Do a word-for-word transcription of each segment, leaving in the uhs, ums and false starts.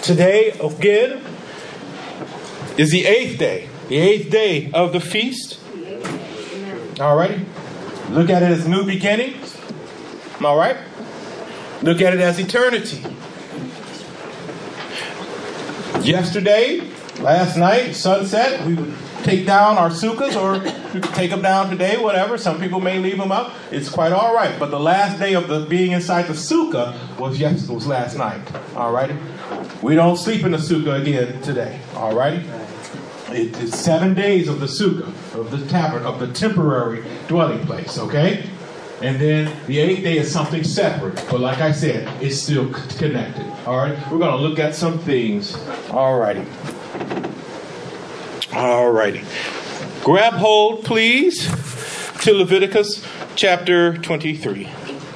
Today, again, is the eighth day. The eighth day of the feast. All righty. Look at it as new beginnings. All right. Look at it as eternity. Yesterday, last night, sunset, we would take down our sukkahs, or we could take them down today, whatever. Some people may leave them up. It's quite all right. But the last day of the being inside the sukkah was yesterday, was last night. All righty. We don't sleep in the sukkah again today. All righty. It is seven days of the sukkah, of the tabernacle, of the temporary dwelling place, okay? And then the eighth day is something separate. But like I said, it's still c- connected, all right? We're going to look at some things. All righty. All righty. Grab hold, please, to Leviticus chapter twenty-three.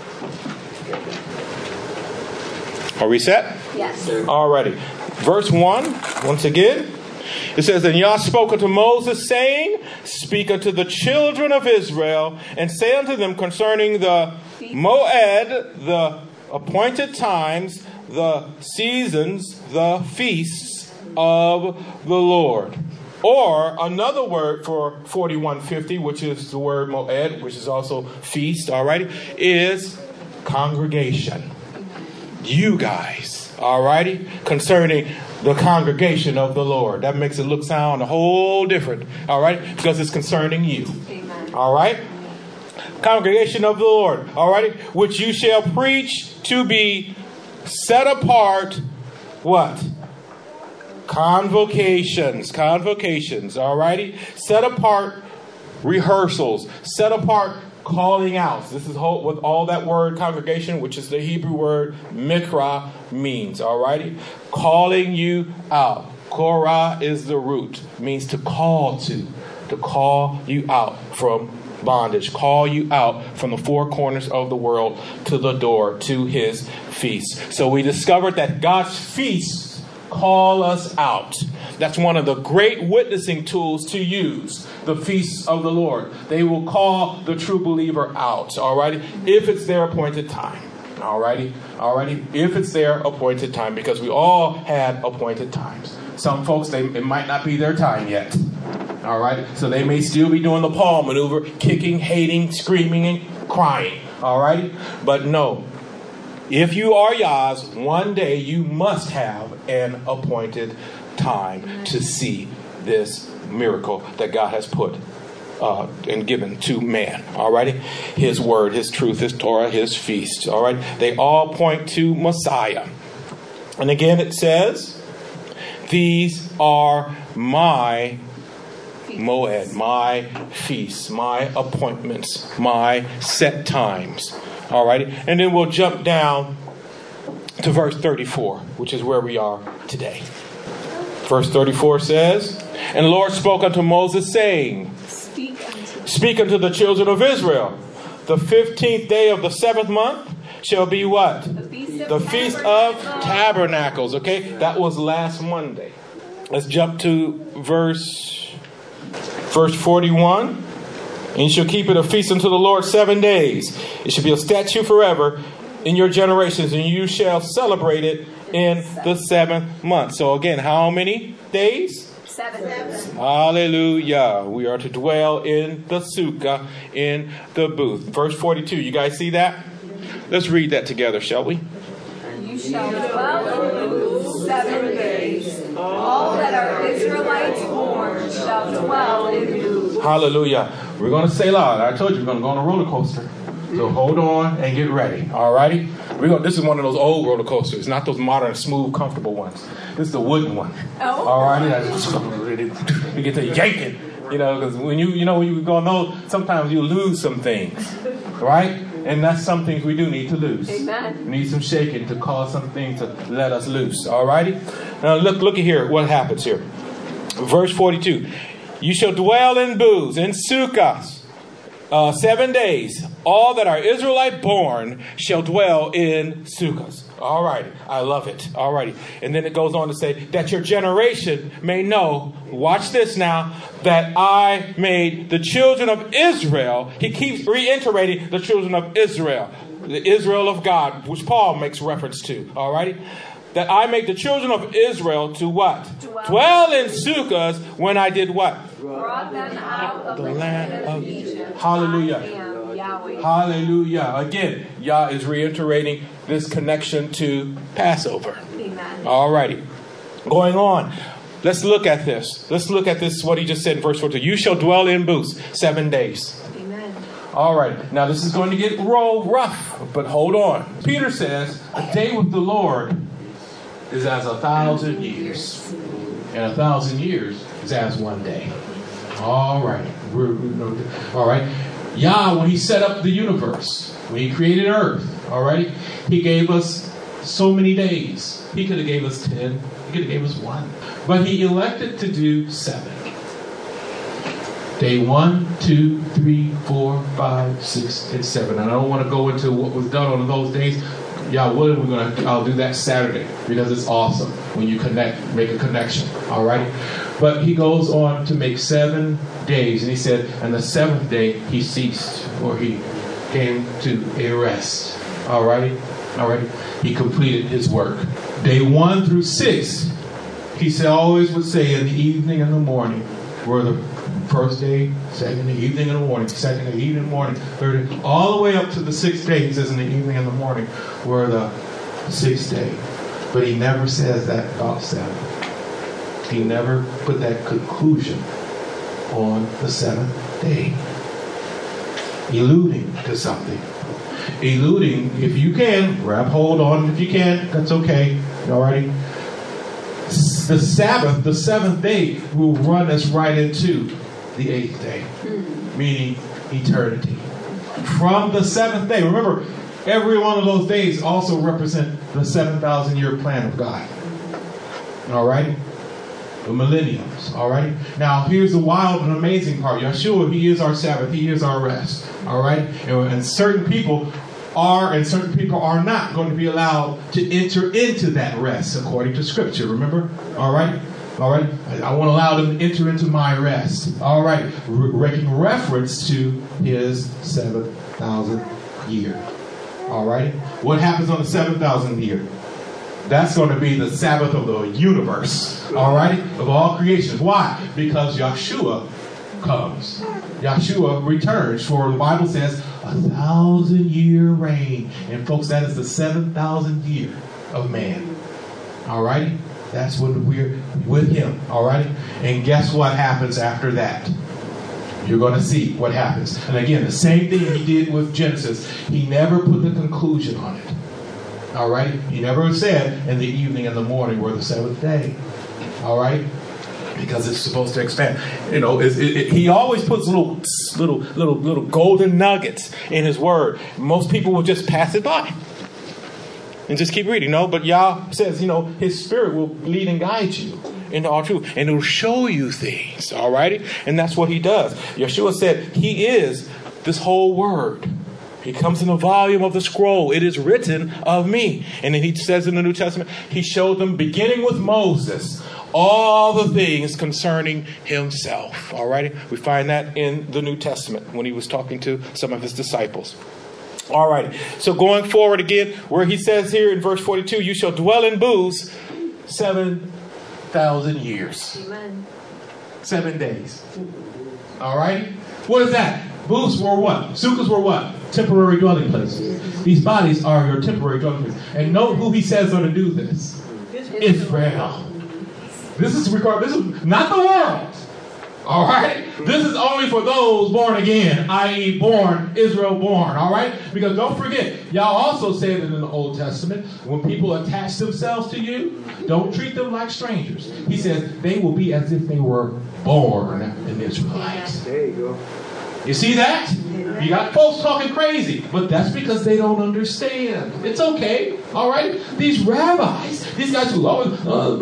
Are we set? Yes. All righty. Verse one, once again. It says, And Yah spoke unto Moses, saying, Speak unto the children of Israel, and say unto them concerning the Moed, the appointed times, the seasons, the feasts of the Lord. Or another word for forty-one fifty, which is the word Moed, which is also feast, all right, is congregation. You guys, all righty, concerning the congregation of the Lord. That makes it look sound a whole different, all right, because it's concerning you. Amen. All right. Congregation of the Lord, all right, which you shall preach to be set apart. What? Convocations, convocations, all righty, set apart rehearsals, set apart calling out. This is whole, what all that word congregation, which is the Hebrew word mikra, means. All righty, calling you out. Korah is the root, means to call to, to call you out from bondage, call you out from the four corners of the world to the door to His feast. So we discovered that God's feasts call us out. That's one of the great witnessing tools to use, the feasts of the Lord. They will call the true believer out, all righty, if it's their appointed time, all righty, all righty, if it's their appointed time, because we all had appointed times. Some folks, they it might not be their time yet, all right, so they may still be doing the Paul maneuver, kicking, hating, screaming, and crying, all righty, but no. If you are Yah's, one day you must have an appointed time to see this miracle that God has put uh, and given to man. All righty, His word, His truth, His Torah, His feast. All right, they all point to Messiah. And again, it says, "These are my moed, my feasts, my appointments, my set times." All righty, and then we'll jump down to verse thirty-four, which is where we are today. Verse thirty-four says, And the Lord spoke unto Moses, saying, Speak unto, Speak unto the children of Israel. The fifteenth day of the seventh month shall be what? The Feast of, the Feast of Tabernacles. Okay, that was last Monday. Let's jump to verse, verse forty-one. And you shall keep it a feast unto the Lord seven days. It shall be a statute forever in your generations, and you shall celebrate it in the seventh month. So again, how many days? Seven. Seven. Hallelujah. We are to dwell in the sukkah, in the booth. Verse forty-two. You guys see that? Let's read that together, shall we? You shall dwell in the booth seven days. All that are Israelites born shall dwell in the booth. Hallelujah. We're going to say loud. I told you we're going to go on a roller coaster. So hold on and get ready. All righty? We're going, this is one of those old roller coasters, not those modern, smooth, comfortable ones. This is the wooden one. Oh. All righty? You get to yanking, you know, because when you, you know, when you go on those, sometimes you lose some things, right? And that's some things we do need to lose. Amen. We need some shaking to cause something to let us loose. All righty? Now look, look at here. What happens here? Verse forty-two. You shall dwell in booths, in sukkahs, uh, seven days. All that are Israelite born shall dwell in sukkahs. All right. I love it. All righty. And then it goes on to say that your generation may know, watch this now, that I made the children of Israel. He keeps reiterating the children of Israel, the Israel of God, which Paul makes reference to. All righty. that I make the children of Israel to what? Dwell, Dwell in sukkahs when I did what? Brought them out of The the land land of of Egypt. Hallelujah. I am Yahweh. Hallelujah. Again, Yah is reiterating this connection to Passover. Amen. All righty. Going on. Let's look at this. Let's look at this, what he just said in verse forty-two. You shall dwell in booths seven days. Amen. All right. Now, this is going to get real rough, but hold on. Peter says, a day with the Lord is as a thousand years. And a thousand years is as one day. All right. We're, we're, all right. Yah, when he set up the universe, when he created earth, all right, he gave us so many days. He could have gave us ten. He could have gave us one. But he elected to do seven. Day one, two, three, four, five, six, and seven. And I don't want to go into what was done on those days. Y'all willing, we're gonna I'll do that Saturday because it's awesome when you connect, make a connection. All right. But he goes on to make seven days, and he said, and the seventh day he ceased, or he came to a rest. All righty, all righty. He completed his work. Day one through six, he said, always would say in the evening and the morning were the first day, second day, evening and the morning, second day, evening and morning, third day, all the way up to the sixth day. He says in the evening and the morning were the sixth day. But he never says that about seven. He never put that conclusion on the seventh day. Alluding to something. Alluding, if you can, grab hold on if you can, that's okay. Alrighty. The Sabbath, the seventh day, will run us right into the eighth day, meaning eternity. From the seventh day, remember, every one of those days also represent the seven thousand year plan of God. Alrighty? The millenniums. Alrighty? Now, here's the wild and amazing part. Yeshua, he is our Sabbath. He is our rest. Alright? And, and certain people are and certain people are not going to be allowed to enter into that rest according to Scripture. Remember? Alright? Alright? I won't allow them to enter into my rest. Alright? Re- making reference to his seven thousand year. Alright? What happens on the seven thousand year? That's going to be the Sabbath of the universe. Alright? Of all creations. Why? Because Yeshua comes. Yeshua returns. For the Bible says a thousand year reign. And folks, that is the seven thousand year of man. Alright? That's when we're with him. Alright? And guess what happens after that? You're going to see what happens. And again, the same thing he did with Genesis. He never put the conclusion on it. All right? He never said in the evening and the morning were the seventh day. All right? Because it's supposed to expand. You know, it, it, it, he always puts little, little, little, little golden nuggets in his word. Most people will just pass it by and just keep reading. No, but Yah says, you know, his spirit will lead and guide you into all truth, and it will show you things. All righty? And that's what he does. Yeshua said he is this whole word. He comes in the volume of the scroll. It is written of me. And then he says in the New Testament, he showed them, beginning with Moses, all the things concerning himself. All right? We find that in the New Testament when he was talking to some of his disciples. All right. So going forward again, where he says here in verse forty-two, you shall dwell in booths seven thousand years. Amen. Seven days. All right? What is that? Booths were what? Sukkahs were what? Temporary dwelling places. These bodies are your temporary dwelling places. And note who he says are to do this. Israel. This is regard. This is not the world. All right? This is only for those born again, that is born, Israel born. All right? Because don't forget, y'all also said it in the Old Testament, when people attach themselves to you, don't treat them like strangers. He says they will be as if they were born in Israelites. There you go. You see that? You got folks talking crazy, but that's because they don't understand. It's okay, all right? These rabbis, these guys who always, uh,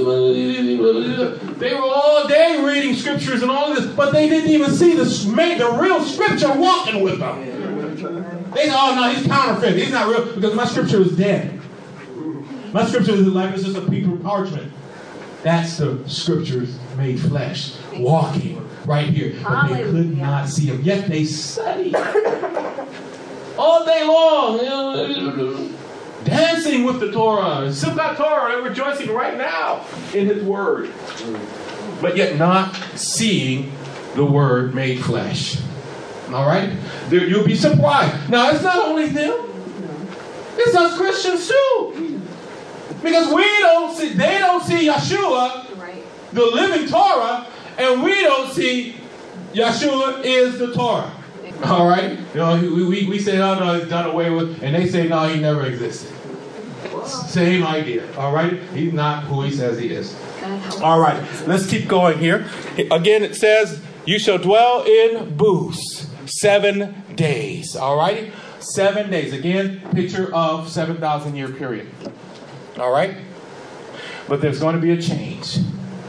they were all day reading scriptures and all of this, but they didn't even see the, the real scripture walking with them. They said, oh no, he's counterfeit. He's not real because my scripture is dead. My scripture is like it's just a piece of parchment. That's the scriptures made flesh, walking right here. But they could not see him. Yet they studied all day long. dancing with the Torah. Simchat Torah, they're rejoicing right now in his word. But yet not seeing the word made flesh. All right? There, you'll be surprised. Now, it's not only them. It's us Christians too. Because we don't see, they don't see Yeshua, the living Torah, and we don't see Yeshua is the Torah. All right? You know, we, we, we say, oh, no, it's done away with. And they say, no, he never existed. Same idea. All right? He's not who he says he is. All right. Let's keep going here. Again, it says, you shall dwell in booths seven days. All right? Seven days. Again, picture of seven thousand year period. All right? But there's going to be a change.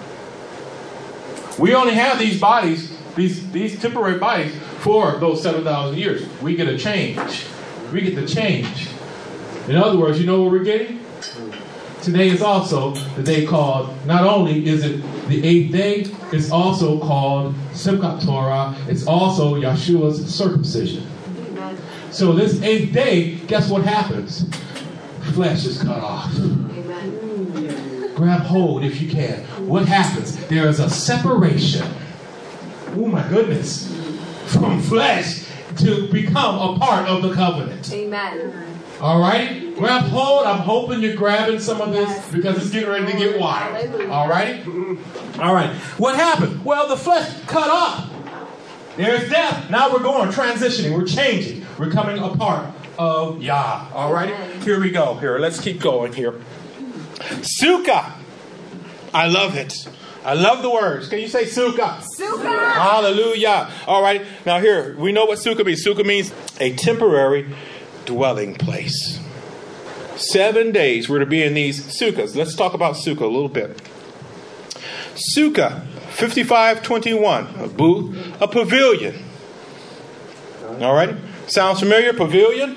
We only have these bodies, these, these temporary bodies, for those seven thousand years. We get a change. We get the change. In other words, you know what we're getting? Today is also the day called, not only is it the eighth day, it's also called Simchat Torah. It's also Yeshua's circumcision. Amen. So this eighth day, guess what happens? Flesh is cut off. Amen. Grab hold if you can. What happens? There is a separation. Oh my goodness. From flesh to become a part of the covenant. Amen. All right? Grab hold. I'm hoping you're grabbing some of this because it's getting ready to get wild. All right? All right. What happened? Well, the flesh cut off. There's death. Now we're going, transitioning. We're changing. We're coming a part of Yah. All right? Here we go. Here, let's keep going here. Sukkah. I love it. I love the words. Can you say sukkah? Sukkah. Hallelujah. All right. Now here, we know what sukkah means. Sukkah means a temporary dwelling place. Seven days we're to be in these sukkahs. Let's talk about sukkah a little bit. Sukkah, fifty-five twenty-one, a booth, a pavilion. All right. Sounds familiar? Pavilion?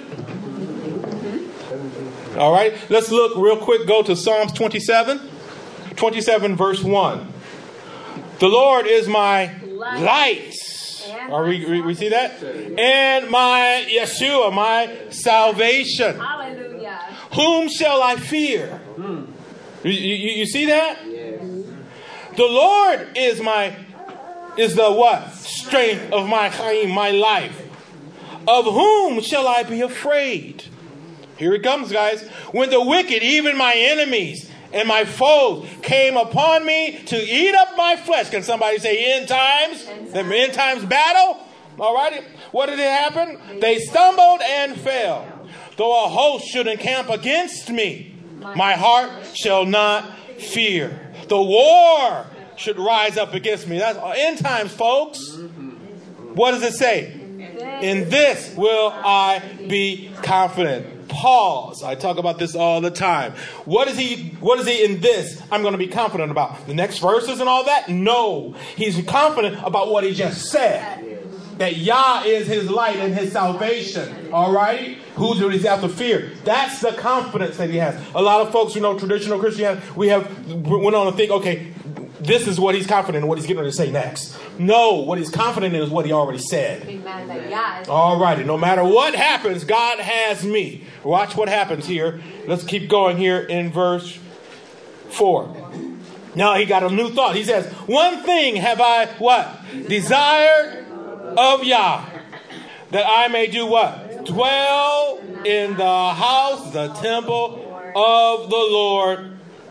All right. Let's look real quick. Go to Psalms twenty-seven. twenty-seven verse one. The Lord is my light. Are we, we, we see that? And my Yeshua, my salvation. Hallelujah. Whom shall I fear? You, you, you see that? Yes. The Lord is my, is the what? Strength of my chaim, my life. Of whom shall I be afraid? Here it comes, guys. When the wicked, even my enemies, and my foes came upon me to eat up my flesh. Can somebody say end times? End times. The end times battle? All right. What did it happen? They stumbled and fell. Though a host should encamp against me, my heart shall not fear. The war should rise up against me. That's end times, folks. What does it say? In this will I be confident. Pause. I talk about this all the time. What is he, what is he in this I'm going to be confident about? The next verses and all that? No. He's confident about what he just said. That Yah is his light and his salvation. All right? Who does he have to fear? That's the confidence that he has. A lot of folks, you know, traditional Christianity, we have went on to think, okay, this is what he's confident in, what he's getting to say next. No, what he's confident in is what he already said. Amen. All righty. No matter what happens, God has me. Watch what happens here. Let's keep going here in verse four. Now he got a new thought. He says, one thing have I, what? Desired of Yah, that I may do what? Dwell in the house, the temple of the Lord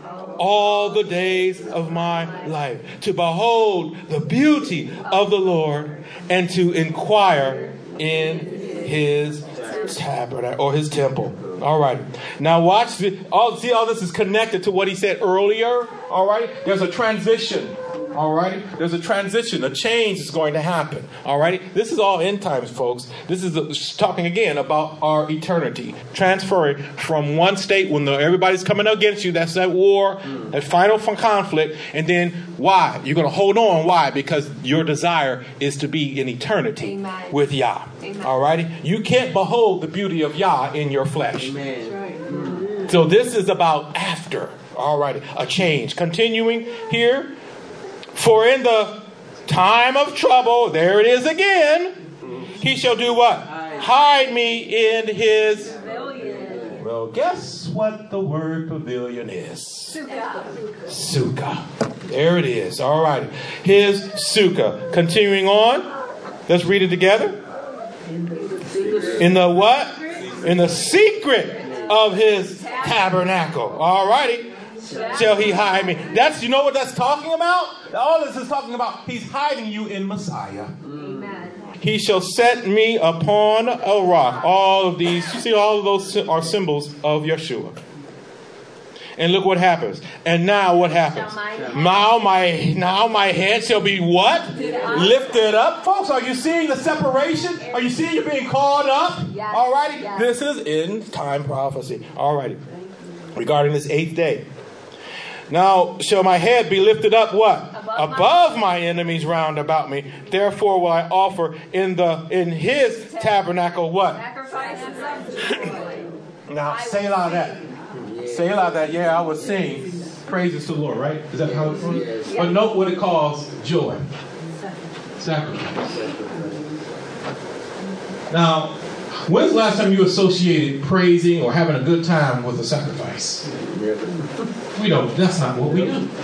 all the days of my life, to behold the beauty of the Lord and to inquire in his tabernacle or his temple. All right. Now watch. The, all, see, all this is connected to what he said earlier. All right. There's a transition. All right. There's a transition. A change is going to happen. All right. This is all end times, folks. This is the, talking again about our eternity. Transferring from one state when the, everybody's coming against you. That's that war, mm. that final conflict. And then why? You're going to hold on. Why? Because your desire is to be in eternity Amen. With Yah. Amen. All righty. You can't behold the beauty of Yah in your flesh. Amen. So this is about after. All righty. A change. Continuing here. For in the time of trouble, there it is again, he shall do what? Hide me in his pavilion. Well, guess what the word pavilion is. Sukkah. Sukkah. There it is. All right. His sukkah. Continuing on. Let's read it together. In the what? In the secret of his tabernacle. All righty. Shall he hide me? That's, you know what that's talking about? All this is talking about, he's hiding you in Messiah. Amen. He shall set me upon a rock. All of these, you see, all of those are symbols of Yeshua. And look what happens. And now what happens? Now my now my head shall be what? Lifted up. Folks, are you seeing the separation? Are you seeing you being called up? Yes. All righty. Yes. This is end time prophecy. All righty. Regarding this eighth day. Now shall my head be lifted up what? Above, Above my, my enemies round about me. Therefore will I offer in the in his tabernacle what? Sacrifices of joy. Now say loud that. Say loud that. Yeah, I would sing praises to the Lord, right? Is that how it's from? Yes. But note what it calls joy. Sacrifice. Now, when's the last time you associated praising or having a good time with a sacrifice? We don't. That's not what we do.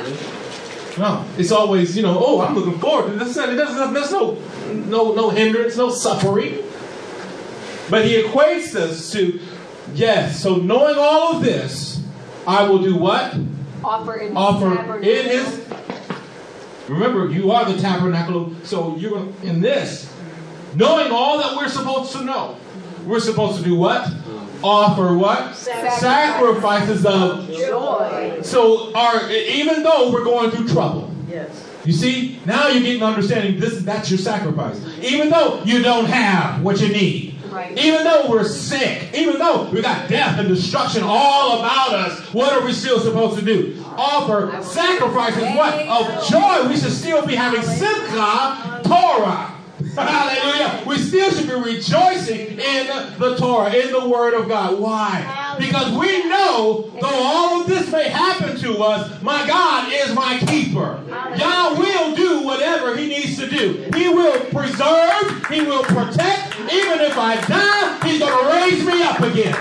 No, it's always, you know, oh, I'm looking forward to this. It doesn't. There's no, no, no hindrance, no suffering. But he equates this to, yes. So knowing all of this, I will do what? Offer in Offer his in his. Remember, you are the tabernacle. So you're going in this, knowing all that we're supposed to know. We're supposed to do what? Offer what? Sacrifice. Sacrifices of joy. So our even though we're going through trouble. Yes. You see, now you're getting understanding this that's your sacrifice. Even though you don't have what you need. Right. Even though we're sick, even though we got death and destruction all about us, what are we still supposed to do? Offer sacrifices what? Of joy. We should still be having Simcha Torah. Hallelujah. We still should be rejoicing in the Torah, in the Word of God. Why? Because we know, though all of this may happen to us, my God is my keeper. God will do whatever He needs to do. He will preserve. He will protect. Even if I die, He's going to raise me up again.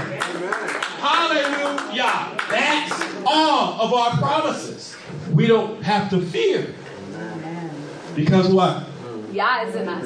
Hallelujah. That's all of our promises. We don't have to fear. Because what? Yah is in us.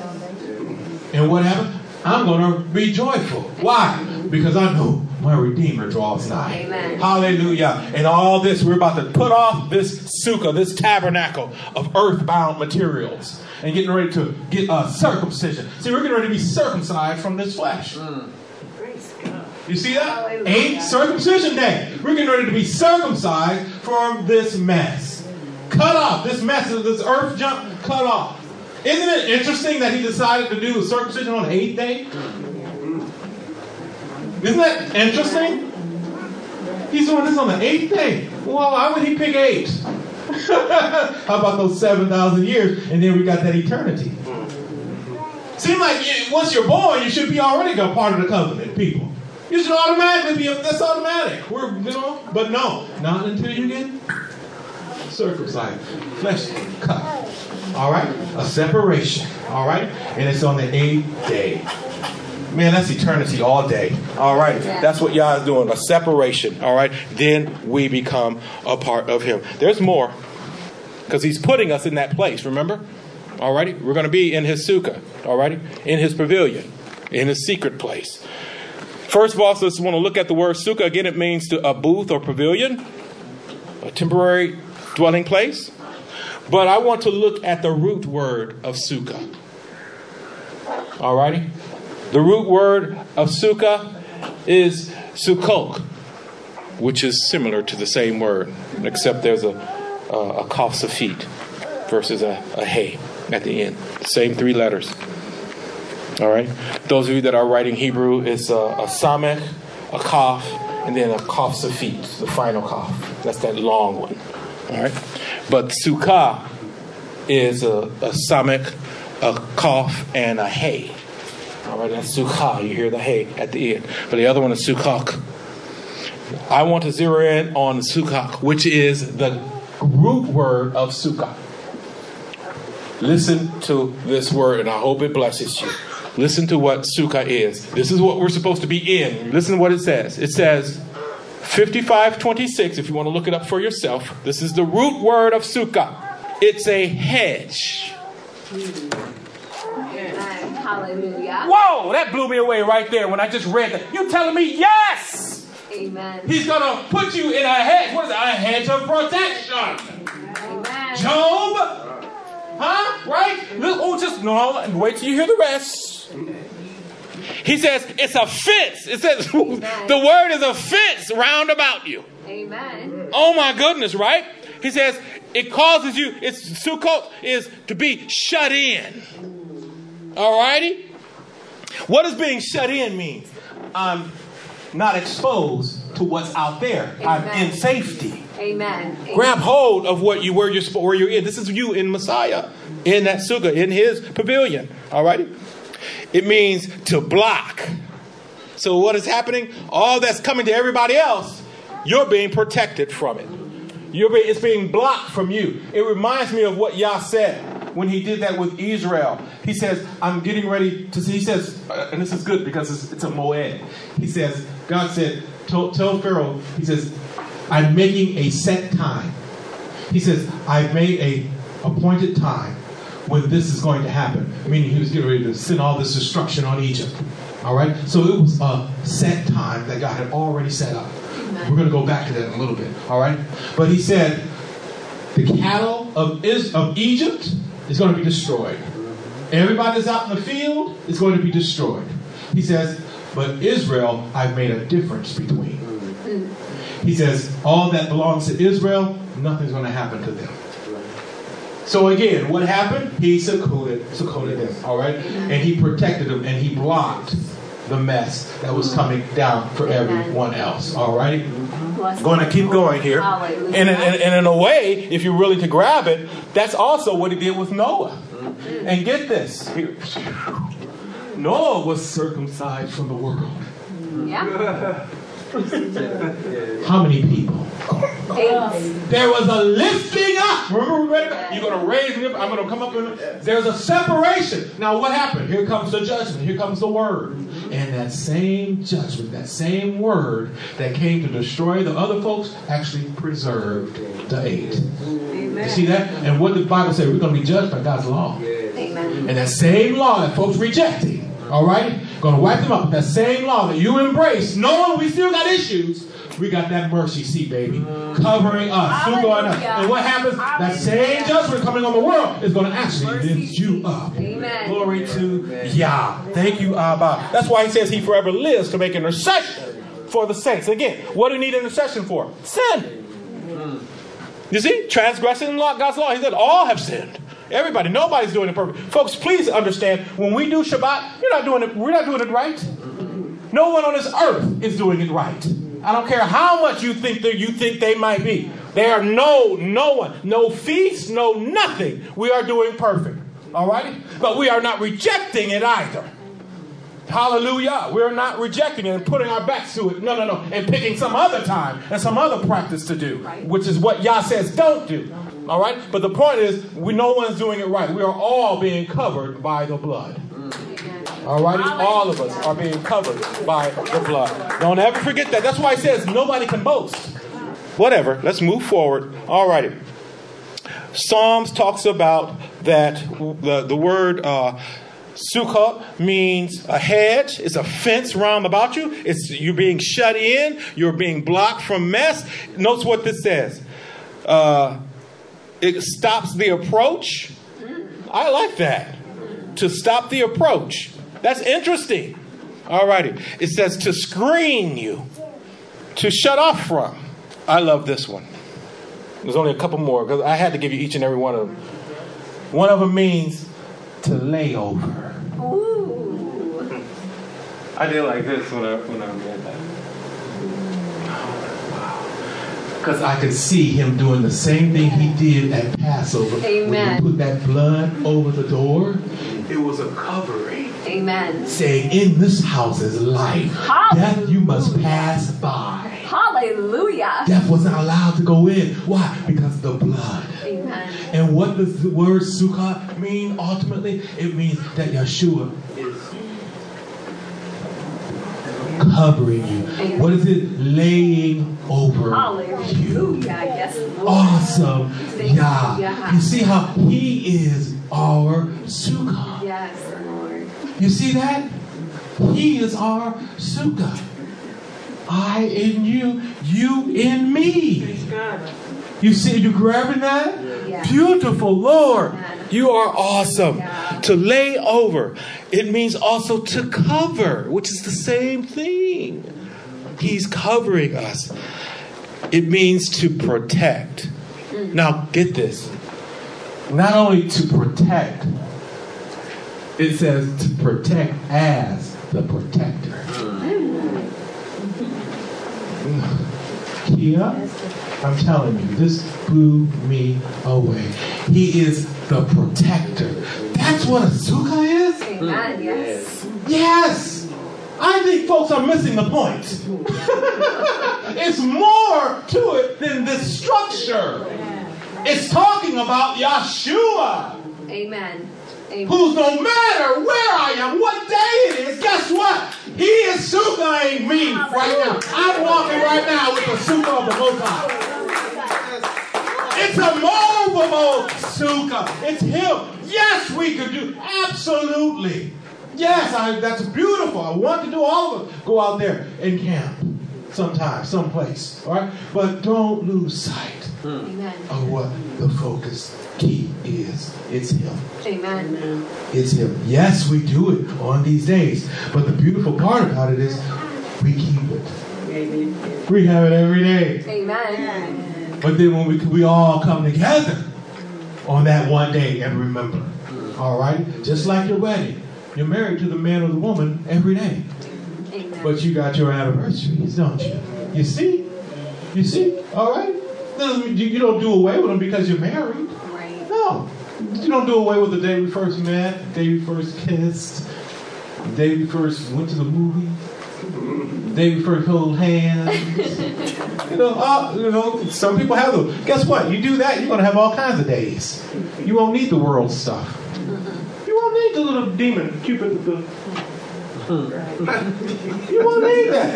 And what happened? I'm going to be joyful. Why? Because I know my Redeemer draws nigh. Amen. Hallelujah. And all this, we're about to put off this sukkah, this tabernacle of earthbound materials, and getting ready to get a circumcision. See, we're getting ready to be circumcised from this flesh. Mm. You see that? Hallelujah. Ain't circumcision day. We're getting ready to be circumcised from this mess. Cut off. This mess of this earth junk, cut off. Isn't it interesting that he decided to do the circumcision on the eighth day? Isn't that interesting? He's doing this on the eighth day. Well, why would he pick eight? How about those seven thousand years? And then we got that eternity. Seems like once you're born, you should be already a part of the covenant, people. You should automatically be, that's automatic. We're, you know, but no, not until you get circumcised. Flesh cut. All right? A separation. All right? And it's on the eighth day. Man, that's eternity all day. All right? That's what Yah is doing. A separation. All right? Then we become a part of Him. There's more. Because He's putting us in that place. Remember? All righty? We're going to be in His sukkah. All righty? In His pavilion. In His secret place. First of all, so let's want to look at the word sukkah. Again, it means to a booth or pavilion. A temporary dwelling place. But I want to look at the root word of sukkah. Alrighty? The root word of sukkah is sukkot, which is similar to the same word, except there's a a, a kaf safit versus a, a hey at the end. Same three letters. Alright? Those of you that are writing Hebrew, it's a, a samech, a kaf, and then a kaf safit, the final kaf. That's that long one. All right, but sukkah is a, a samech, a kaf, and a hay. All right, that's sukkah. You hear the hay at the end. But the other one is sukkah. I want to zero in on sukkah, which is the root word of sukkah. Listen to this word, and I hope it blesses you. Listen to what sukkah is. This is what we're supposed to be in. Listen to what it says. It says, fifty-five twenty-six, if you want to look it up for yourself. This is the root word of sukkah. It's a hedge. Amen. Hallelujah. Whoa, that blew me away right there when I just read that. You telling me yes? Amen. He's going to put you in a hedge. What is it? A hedge of protection. Amen. Job? Huh? Right? Oh, just no, wait till you hear the rest. He says it's a fence. It says Amen. The word is a fence round about you. Amen. Oh my goodness, right? He says it causes you, it's Sukkot is to be shut in. All righty? What does being shut in mean? I'm not exposed to what's out there. Amen. I'm in safety. Amen. Grab hold of what you where you're where you're in. This is you in Messiah, in that sukkah, in his pavilion. All righty? It means to block. So what is happening? All that's coming to everybody else, you're being protected from it. You're being, it's being blocked from you. It reminds me of what Yah said when he did that with Israel. He says, I'm getting ready to see. He says, uh, and this is good because it's, it's a moed. He says, God said, tell, tell Pharaoh, he says, I'm making a set time. He says, I've made a appointed time when this is going to happen. Meaning he was getting ready to send all this destruction on Egypt. All right? So it was a set time that God had already set up. We're going to go back to that in a little bit. All right? But he said, the cattle of, Is- of Egypt is going to be destroyed. Everybody that's out in the field is going to be destroyed. He says, but Israel, I've made a difference between. He says, all that belongs to Israel, nothing's going to happen to them. So again, what happened? He secluded, secluded them, all right? And he protected them, and he blocked the mess that was coming down for everyone else, all right? Going to keep going here. And, and, and in a way, if you're willing to grab it, that's also what he did with Noah. And get this. Noah was circumcised from the world. Yeah. How many people? Eight. There was a lifting up. Remember we read it? You're going to raise me up. I'm going to come up. And there's a separation. Now what happened? Here comes the judgment. Here comes the word. And that same judgment, that same word that came to destroy the other folks actually preserved the eight. Amen. You see that? And what did the Bible say? We're going to be judged by God's law. Amen. And that same law that folks rejected, all right, going to wipe them up. That same law that you embrace, knowing we still got issues, we got that mercy seat, baby, covering us, still going up. And what happens? That same judgment coming on the world is going to actually lift you up. Amen. Glory to Yah. Thank you, Abba. That's why he says he forever lives to make intercession for the saints. Again, what do you need intercession for? Sin. You see, transgressing God's law. He said all have sinned. Everybody, nobody's doing it perfect. Folks, please understand, when we do Shabbat, you're not doing it, we're not doing it right. No one on this earth is doing it right. I don't care how much you think that you think they might be. There are no, no one, no feast, no nothing. We are doing perfect. All right? But we are not rejecting it either. Hallelujah. We're not rejecting it and putting our backs to it. No, no, no. And picking some other time and some other practice to do, which is what Yah says don't do. All right? But the point is, we no one's doing it right. We are all being covered by the blood. All right? All of us are being covered by the blood. Don't ever forget that. That's why it says nobody can boast. Whatever. Let's move forward. All righty. Psalms talks about that the, the word uh, sukkah means a hedge. It's a fence round about you. It's you're being shut in. You're being blocked from mess. Notice what this says. Uh, it stops the approach. I like that. To stop the approach. That's interesting. All righty. It says to screen you. To shut off from. I love this one. There's only a couple more because I had to give you each and every one of them. One of them means to lay over. Ooh. I did like this when I when I read that. Because I could see him doing the same thing he did at Passover. Amen. When he put that blood over the door, it was a covering. Amen. Saying, in this house is life. Hallelujah. Death you must pass by. Hallelujah. Death was not allowed to go in. Why? Because of the blood. Amen. And what does the word sukkah mean ultimately? It means that Yeshua is covering you. What is it? Laying over you. Awesome. Yeah. You see how he is our sukkah. Yes, Lord. You see that? He is our sukkah. I in you, you in me. You see, you grabbing that? Yeah. Beautiful, Lord. Yeah. You are awesome. Yeah. To lay over, it means also to cover, which is the same thing. He's covering us. It means to protect. Mm. Now, get this. Not only to protect, it says to protect as the protector. Kia, I'm telling you, this blew me away. He is the protector. That's what a sukkah is? Amen, yes. Yes! I think folks are missing the point. It's more to it than this structure. It's talking about Yeshua. Amen. Amen. Who's no matter where I am, what day it is, guess what? He is sukkahing me right now. I'm walking right now with the sukkah of the Most High. It's a movable sukkah. It's him. Yes, we could do. Absolutely. Yes, I, that's beautiful. I want to do all of it. Go out there and camp sometime, someplace. All right? But don't lose sight Amen. of what the focus key is. It's him. Amen. It's him. Yes, we do it on these days. But the beautiful part about it is we keep it. We have it every day. Amen. But then when we we all come together on that one day and remember. All right? Just like your wedding. You're married to the man or the woman every day. Amen. But you got your anniversaries, don't you? You see? You see? All right? You don't do away with them because you're married. Right. No. You don't do away with the day we first met, the day we first kissed, the day we first went to the movie, the day we first held hands. You know, uh, you know, some people have them. Guess what? You do that, you're going to have all kinds of days. You won't need the world stuff. You won't need the little demon, Cupid. The, you won't need that.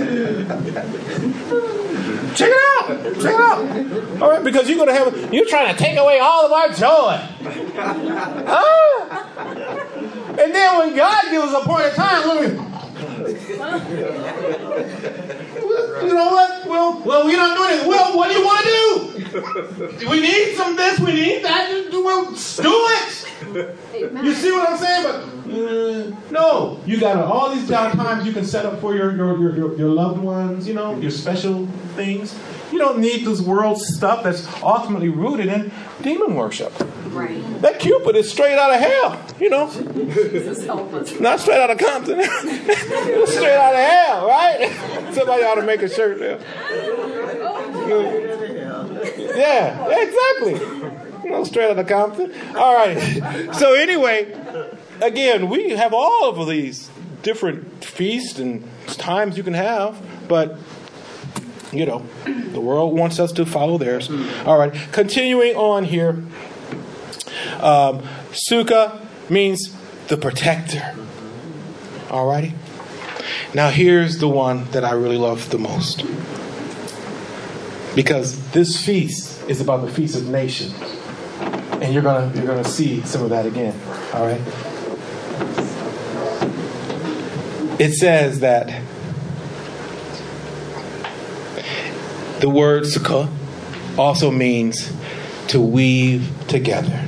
Check it out. Check it out. All right, because you're going to have, you're trying to take away all of our joy. Huh? And then when God gives us a point of time, look at, you know what? Well, well, we're not doing it. Well, what do you want to do? We need some of this. We need that. Well, do it. You see what I'm saying? But uh, no, you got all these times you can set up for your, your your your loved ones. You know, your special things. You don't need this world stuff that's ultimately rooted in demon worship. Right. That Cupid is straight out of hell. You know, not straight out of Compton. Straight out of hell, right? Somebody ought to make a shirt there. Yeah, exactly. You know, straight out of Compton. All right. So anyway, again, we have all of these different feasts and times you can have, but you know, the world wants us to follow theirs. All right. Continuing on here. Um, Sukkah means the protector. All righty. Now here's the one that I really love the most. Because this feast is about the Feast of Nations. And you're gonna you're gonna see some of that again. All right. It says that the word sukkah also means to weave together.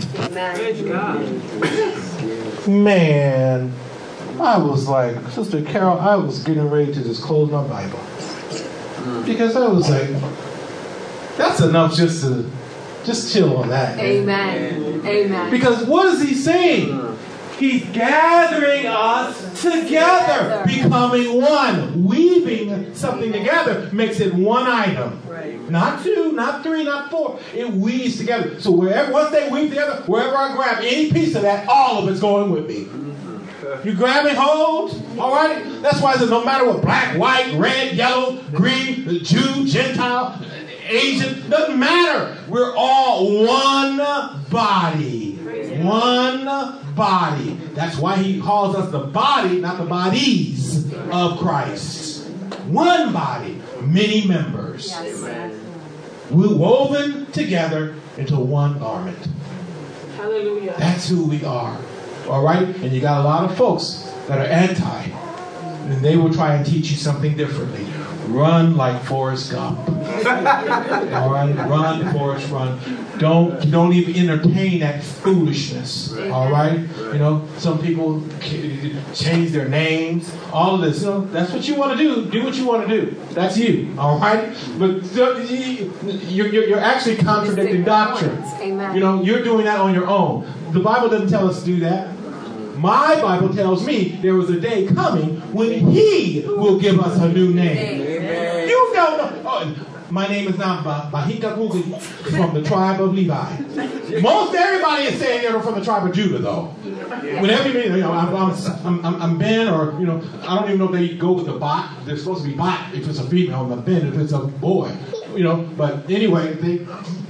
Man, I was like, Sister Carol, I was getting ready to just close my Bible. Because I was like, that's enough just to just chill on that. Amen. Amen. Because what is he saying? He's gathering us together, becoming one. Weaving something together makes it one item. Right. Not two, not three, not four. It weaves together. So wherever, once they weave together, wherever I grab any piece of that, all of it's going with me. You grabbing hold? All right? That's why it no matter what, black, white, red, yellow, green, Jew, Gentile, Asian, doesn't matter. We're all one body. One body. That's why he calls us the body, not the bodies of Christ. one body, many members. Yes. We're woven together into one garment. Hallelujah. That's who we are. All right? And you got a lot of folks that are anti. And they will try and teach you something differently. Run like Forrest Gump. All right? Run, Forrest, run. Don't, don't even entertain that foolishness. All right? You know, some people change their names. All of this. You know, that's what you want to do. Do what you want to do. That's you. All right? But you're, you're actually contradicting doctrine. Amen. You know, you're doing that on your own. The Bible doesn't tell us to do that. My Bible tells me there was a day coming when He will give us a new name. Amen. You don't know. Oh, my name is now Bahika Gugi from the tribe of Levi. Most everybody is saying they're from the tribe of Judah, though. Whenever you, you know, I'm, I'm, I'm, I'm Ben, or you know, I don't even know if they go with the bot. They're supposed to be bot if it's a female, and Ben if it's a boy. You know, but anyway, they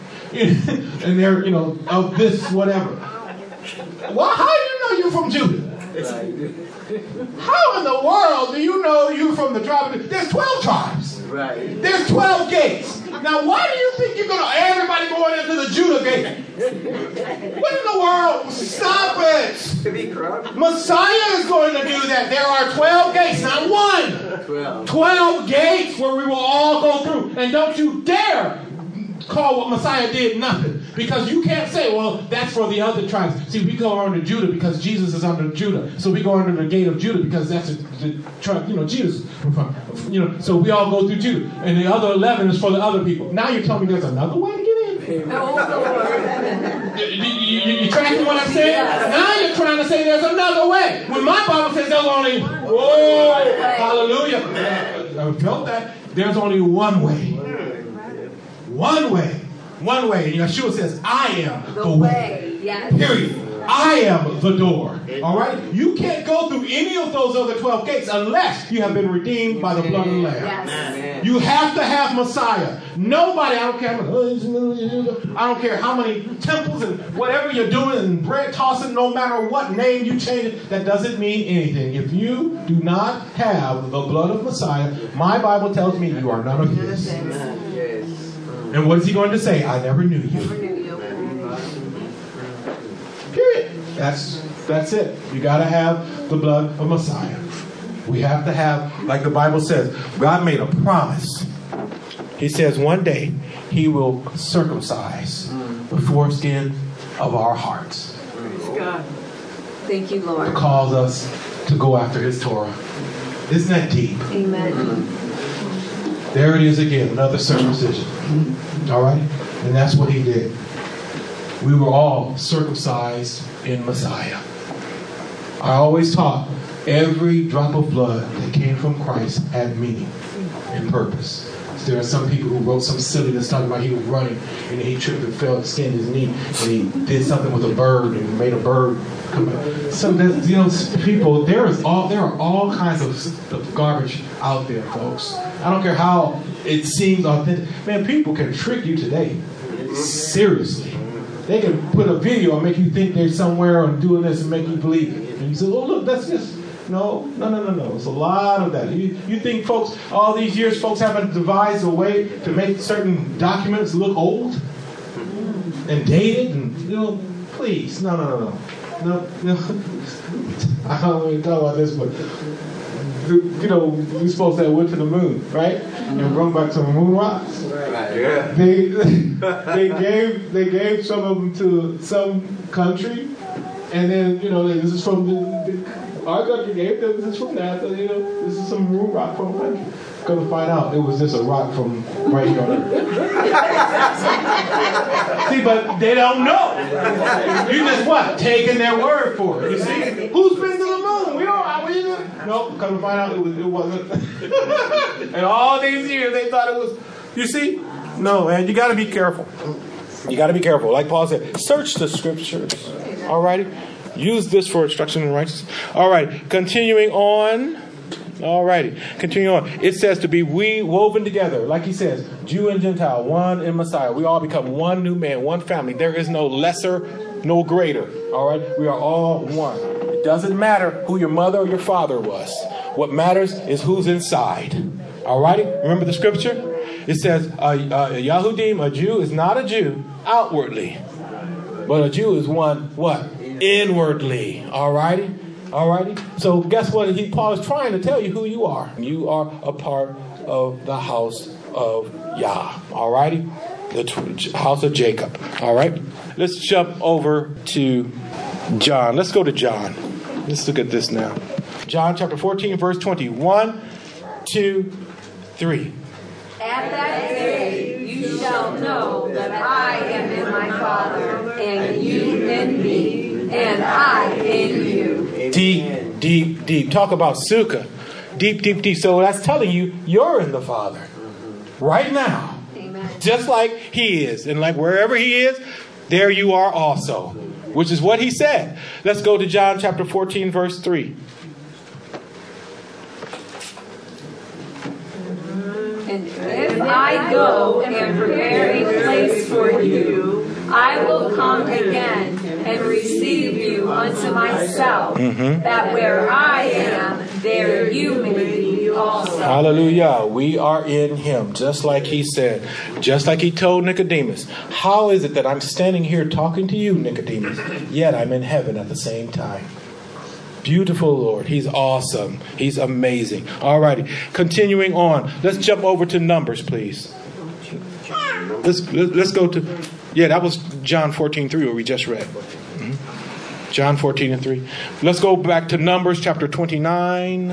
and they're you know of this whatever. Well, how do you know you're from Judah? How in the world do you know you're from the tribe of Judah? There's twelve tribes. Right. There's twelve gates. Now, why do you think you're going to, everybody going into the Judah gate? What in the world? Stop it. To be corrupt. Messiah is going to do that. There are twelve gates, not one. Twelve. twelve gates where we will all go through. And don't you dare call what Messiah did nothing. Because you can't say, well, that's for the other tribes. See, we go under Judah because Jesus is under Judah. So we go under the gate of Judah because that's the, the tribe, you know, Jesus. You know, so we all go through Judah. And the other eleven is for the other people. Now you're telling me there's another way to get in? you, you, you, you tracking what I'm saying? Now you're trying to say there's another way. When my Bible says there's only, whoa, hallelujah. I felt that. There's only one way. One way. One way. And Yeshua says, I am the, the way. way. Yes. Period. I am the door. All right? You can't go through any of those other twelve gates unless you have been redeemed by the blood of the Lamb. Yes. You have to have Messiah. Nobody, I don't care, I don't care how many temples and whatever you're doing and bread tossing, no matter what name you change it, that doesn't mean anything. If you do not have the blood of Messiah, my Bible tells me you are none of His. And what is He going to say? I never knew you. Never knew you. Period. That's that's it. You got to have the blood of Messiah. We have to have, like the Bible says, God made a promise. He says one day He will circumcise the foreskin of our hearts. God. Thank you, Lord. To cause us to go after His Torah. Isn't that deep? Amen. There it is again, another circumcision. All right? And that's what He did. We were all circumcised in Messiah. I always taught every drop of blood that came from Christ had meaning and purpose. So there are some people who wrote some silliness talking about he was running and he tripped and fell and skinned his knee and he did something with a bird and made a bird come out. So that, you know, people, there is all there are all kinds of, of garbage out there, folks. I don't care how it seems authentic. Man, people can trick you today. Seriously. They can put a video and make you think they're somewhere and doing this and make you believe it. And you say, oh, look, that's just... No, no, no, no, no. It's a lot of that. You, you think folks, all these years, folks haven't devised a way to make certain documents look old and dated? And, you know, please. No, no, no, no. No, no. I don't even talk about this, but... You know, we're supposed to have went to the moon, right? And brought back some moon rocks. Right. Yeah. They they gave they gave some of them to some country, and then you know this is from the, the our country gave them this is from NASA. You know, this is some moon rock from a country. Come to find out, it was just a rock from right here on Earth. See, but they don't know. You just what? Taking their word for it. You see, who's been to the moon? We don't. We didn't. Nope. Come to find out, it was. It wasn't. And all these years, they thought it was. You see? No, man. You got to be careful. You got to be careful. Like Paul said, search the scriptures. All righty. Use this for instruction in righteousness. All right. Continuing on. All righty. Continue on. It says to be we woven together. Like he says, Jew and Gentile, one in Messiah. We all become one new man, one family. There is no lesser, no greater. All right. We are all one. It doesn't matter who your mother or your father was. What matters is who's inside. All righty? Remember the scripture? It says, uh, uh, Yahudim, a Jew, is not a Jew outwardly, but a Jew is one, what? Inwardly. All righty? All righty? So guess what? He, Paul is trying to tell you who you are. You are a part of the house of Yah. All righty? The t- house of Jacob. All right? Let's jump over to John. Let's go to John. Let's look at this now. John chapter fourteen, verse twenty-one, two, three. At that day you shall know that I am in my Father, and you in me, and I in you. Deep, deep, deep. Talk about sukkah. Deep, deep, deep. So that's telling you you're in the Father right now. Amen. Just like he is. And like wherever he is, there you are also. Which is what he said. Let's go to John chapter fourteen, verse three. And if I go and prepare a place for you, I will come again and receive you unto myself, Mm-hmm. that where I am, there you may be also. Hallelujah. We are in him, just like he said, just like he told Nicodemus. How is it that I'm standing here talking to you, Nicodemus, yet I'm in heaven at the same time? Beautiful Lord. He's awesome. He's amazing. All righty. Continuing on. Let's jump over to Numbers, please. Let's let's go to, yeah, that was John fourteen three, what we just read. Mm-hmm. John fourteen and three. Let's go back to Numbers chapter twenty-nine.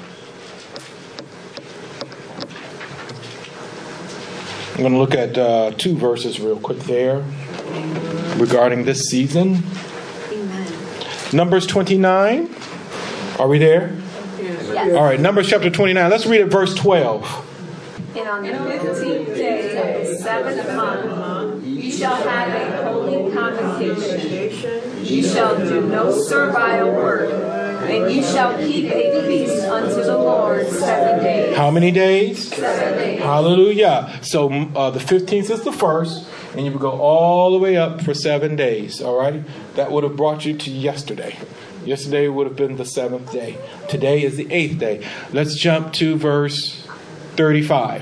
I'm going to look at uh, two verses real quick there regarding this season. Amen. Numbers twenty-nine. Are we there? Yes. All right, Numbers chapter twenty-nine. Let's read at verse twelve. And on the fifteenth day of the seventh month, you shall have a holy convocation. You shall do no servile work, and you shall keep a feast unto the Lord seven days. How many days? Seven days. Hallelujah. So uh, the fifteenth is the first, and you would go all the way up for seven days. All right? That would have brought you to yesterday. Yesterday would have been the seventh day. Today is the eighth day. Let's jump to verse thirty-five.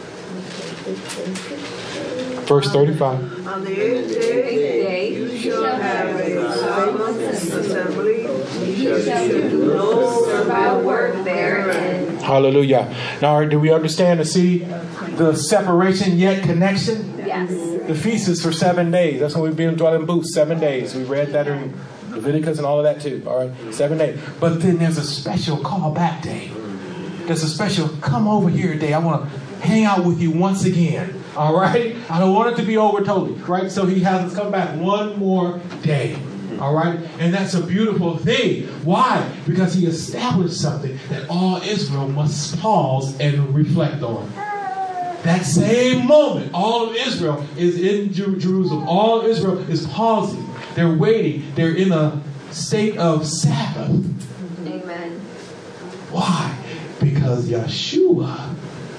Verse thirty-five. On the eighth day, you shall have a solemn assembly. You shall do no servile work therein. Hallelujah. Now, do we understand to see the separation yet connection? Yes. The feast is for seven days. That's when we've been dwelling booths, seven days. We read that in Leviticus and all of that too. All right, seven days. But then there's a special call back day. There's a special come over here day. I want to hang out with you once again. All right? I don't want it to be over totally. Right? So he has us come back one more day. All right? And that's a beautiful thing. Why? Because he established something that all Israel must pause and reflect on. That same moment, all of Israel is in Jer- Jerusalem. All of Israel is pausing. They're waiting. They're in a state of Sabbath. Amen. Why? Because Yeshua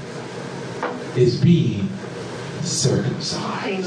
is being circumcised.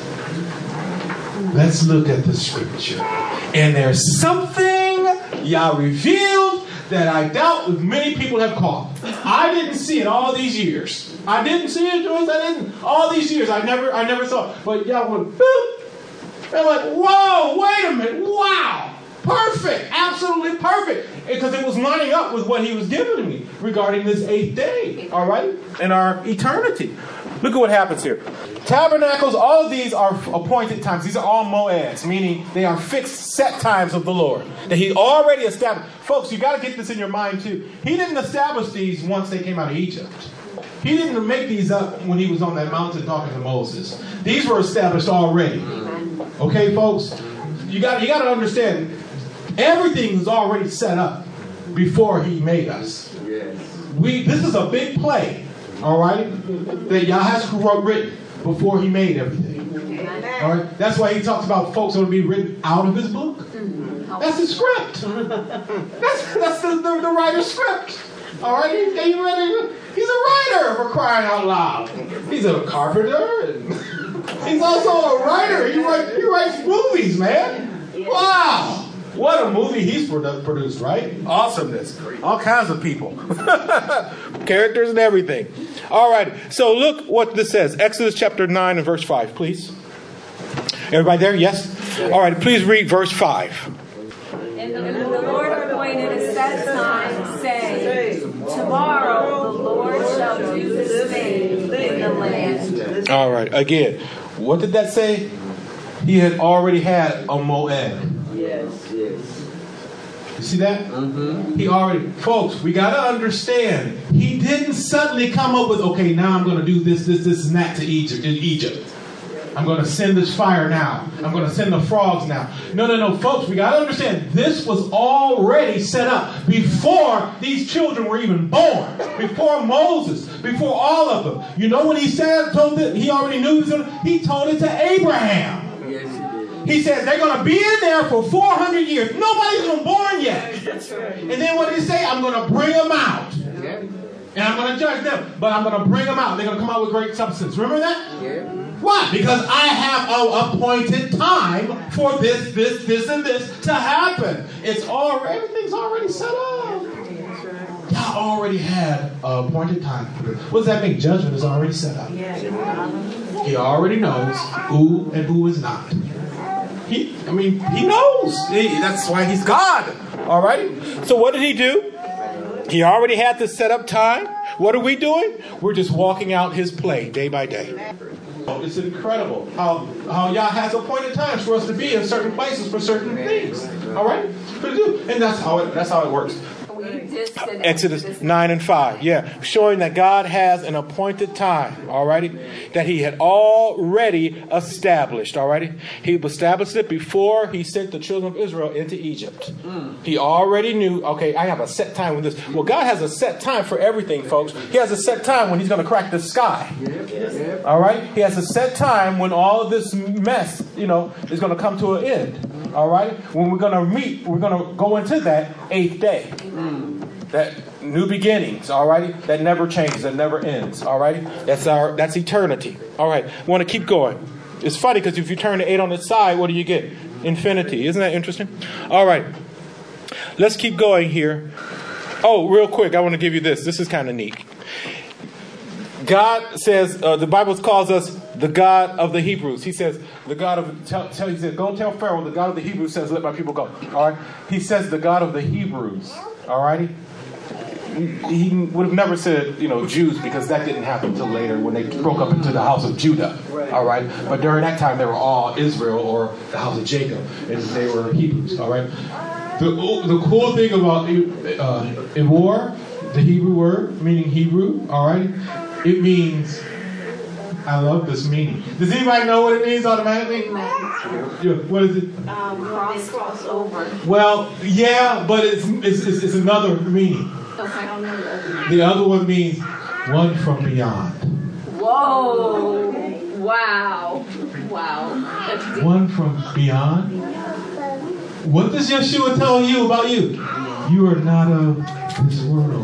Amen. Let's look at the scripture. And there's something Yah revealed that I doubt if many people have caught. I didn't see it all these years. I didn't see it, Joyce. I didn't. All these years, I never, I never saw it. But Yah went boop. They're like, whoa, wait a minute, wow, perfect, absolutely perfect, because it was lining up with what he was giving me regarding this eighth day. All right, in our eternity. Look at what happens here. Tabernacles, all of these are appointed times. These are all moeds, meaning they are fixed set times of the Lord that he already established. Folks, you got to get this in your mind too. He didn't establish these once they came out of Egypt. He didn't make these up when he was on that mountain talking to Moses. These were established already. Okay, folks? You got you got to understand, everything was already set up before he made us. We this is a big play, all right, that Yah has written before he made everything. All right? That's why he talks about folks that will be written out of his book. That's his script. That's that's the, the, the writer's script. All right? He, he read, he's a writer, for crying out loud. He's a carpenter. And he's also a writer. He, write, he writes movies, man. Wow. What a movie he's produ- produced, right? Awesomeness. All kinds of people. Characters and everything. All right. So look what this says. Exodus chapter nine and verse five, please. Everybody there? Yes? All right. Please read verse five. And the, and the Lord appointed a set time, saying, tomorrow the Lord shall do this thing in the land. All right. Again, what did that say? He had already had a moed. Yes, yes. You see that? Mm-hmm. He already, folks, we got to understand, he didn't suddenly come up with, okay, now I'm going to do this, this, this, and that to Egypt, in Egypt. I'm going to send this fire now. I'm going to send the frogs now. No, no, no, folks, we got to understand, this was already set up before these children were even born, before Moses, before all of them. You know when he said, told that he already knew he was going to, he told it to Abraham. Yes, he did. He said they're going to be in there for four hundred years. Nobody's even born yet. That's right. And then what did he say? I'm going to bring them out. Yeah. And I'm going to judge them. But I'm going to bring them out. They're going to come out with great substance. Remember that? Yeah. Why? Because I have an appointed time for this, this, this, and this to happen. It's all, everything's already set up. God already had an appointed time for this. What does that mean? Judgment is already set up. He already knows who and who is not. He, I mean, he knows. He, that's why he's God. All right? So what did he do? He already had this set up time. What are we doing? We're just walking out his play day by day. It's incredible how, how Yah has appointed times for us to be in certain places for certain things. All right? And that's how it, that's how it works. Exodus nine and five. Yeah. Showing that God has an appointed time. Alrighty. That he had already established. Alrighty. He established it before he sent the children of Israel into Egypt. Mm. He already knew, okay, I have a set time with this. Well, God has a set time for everything, folks. He has a set time when he's going to crack the sky. Yep, yep. Alright. He has a set time when all of this mess, you know, is going to come to an end. All right? When we're going to meet, we're going to go into that eighth day. Mm. That new beginnings, all righty? That never changes, that never ends, all righty? That's our, that's eternity. All right, want to keep going. It's funny because if you turn the eight on its side, what do you get? Infinity. Isn't that interesting? All right, let's keep going here. Oh, real quick, I want to give you this. This is kind of neat. God says, uh, the Bible calls us the God of the Hebrews. He says, the God of, tell, tell, he says, go tell Pharaoh, the God of the Hebrews says, let my people go. All right. He says, the God of the Hebrews. All righty. He would have never said, you know, Jews, because that didn't happen until later when they broke up into the house of Judah. All right. But during that time, they were all Israel or the house of Jacob, and they were Hebrews. All right. The, the cool thing about uh, Ivor, the Hebrew word, meaning Hebrew, all right, it means, I love this meaning. Does anybody know what it means automatically? Yeah, what is it? Um, cross, cross over. Well, yeah, but it's, it's, it's, it's another meaning. Okay. The other one means one from beyond. Whoa. Wow. Wow. That's deep. One from beyond? What does Yeshua tell you about you? You are not of this world.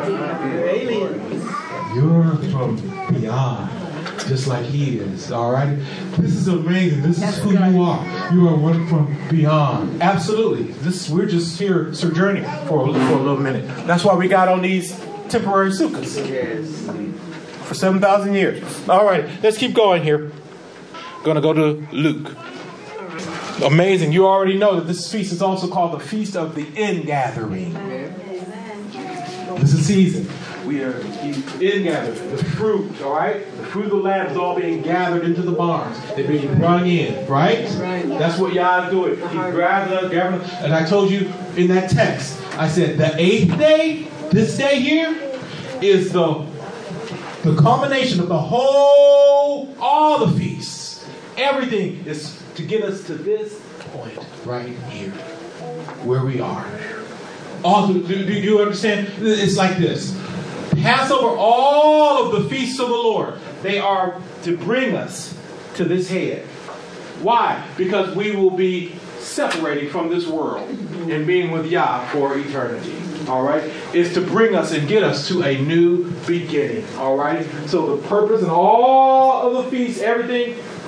You're from beyond. Just like he is, all right? This is amazing. This is who you are. You are one from beyond. Absolutely. This we're just here sojourning for a, for a little minute. That's why we got on these temporary sukkahs. Yes. For seven thousand years. All right, let's keep going here. Going to go to Luke. Amazing. You already know that this feast is also called the Feast of the Ingathering. This is season. We are ingathering. The fruit, all right? The fruit of the land is all being gathered into the barns. They're being brought in, right? That's what Yah is doing. He grabs us, gathering us. And I told you in that text, I said the eighth day, this day here, is the, the culmination of the whole, all the feasts. Everything is to get us to this point right here, where we are. Also, do, do you understand? It's like this. Passover, all of the feasts of the Lord, they are to bring us to this head. Why? Because we will be separating from this world and being with Yah for eternity. All right? It's to bring us and get us to a new beginning. All right? So the purpose and all of the feasts, everything,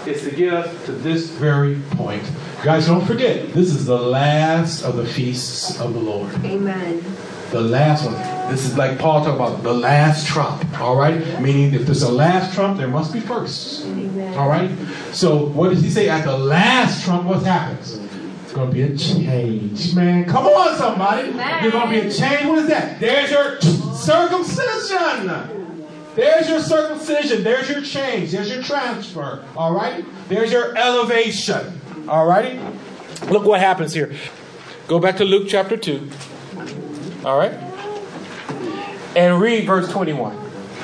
is to get us to this very point. Guys, don't forget, this is the last of the feasts of the Lord. Amen. The last one. This is like Paul talking about the last trump. All right? Meaning if there's a last trump, there must be firsts. Amen. All right? So what does he say? At the last trump, what happens? It's going to be a change. Man, come on, somebody. Amen. There's going to be a change. What is that? There's your circumcision. There's your circumcision. There's your change. There's your transfer. All right? There's your elevation. All righty? Look what happens here. Go back to Luke chapter two. All right? And read verse twenty-one.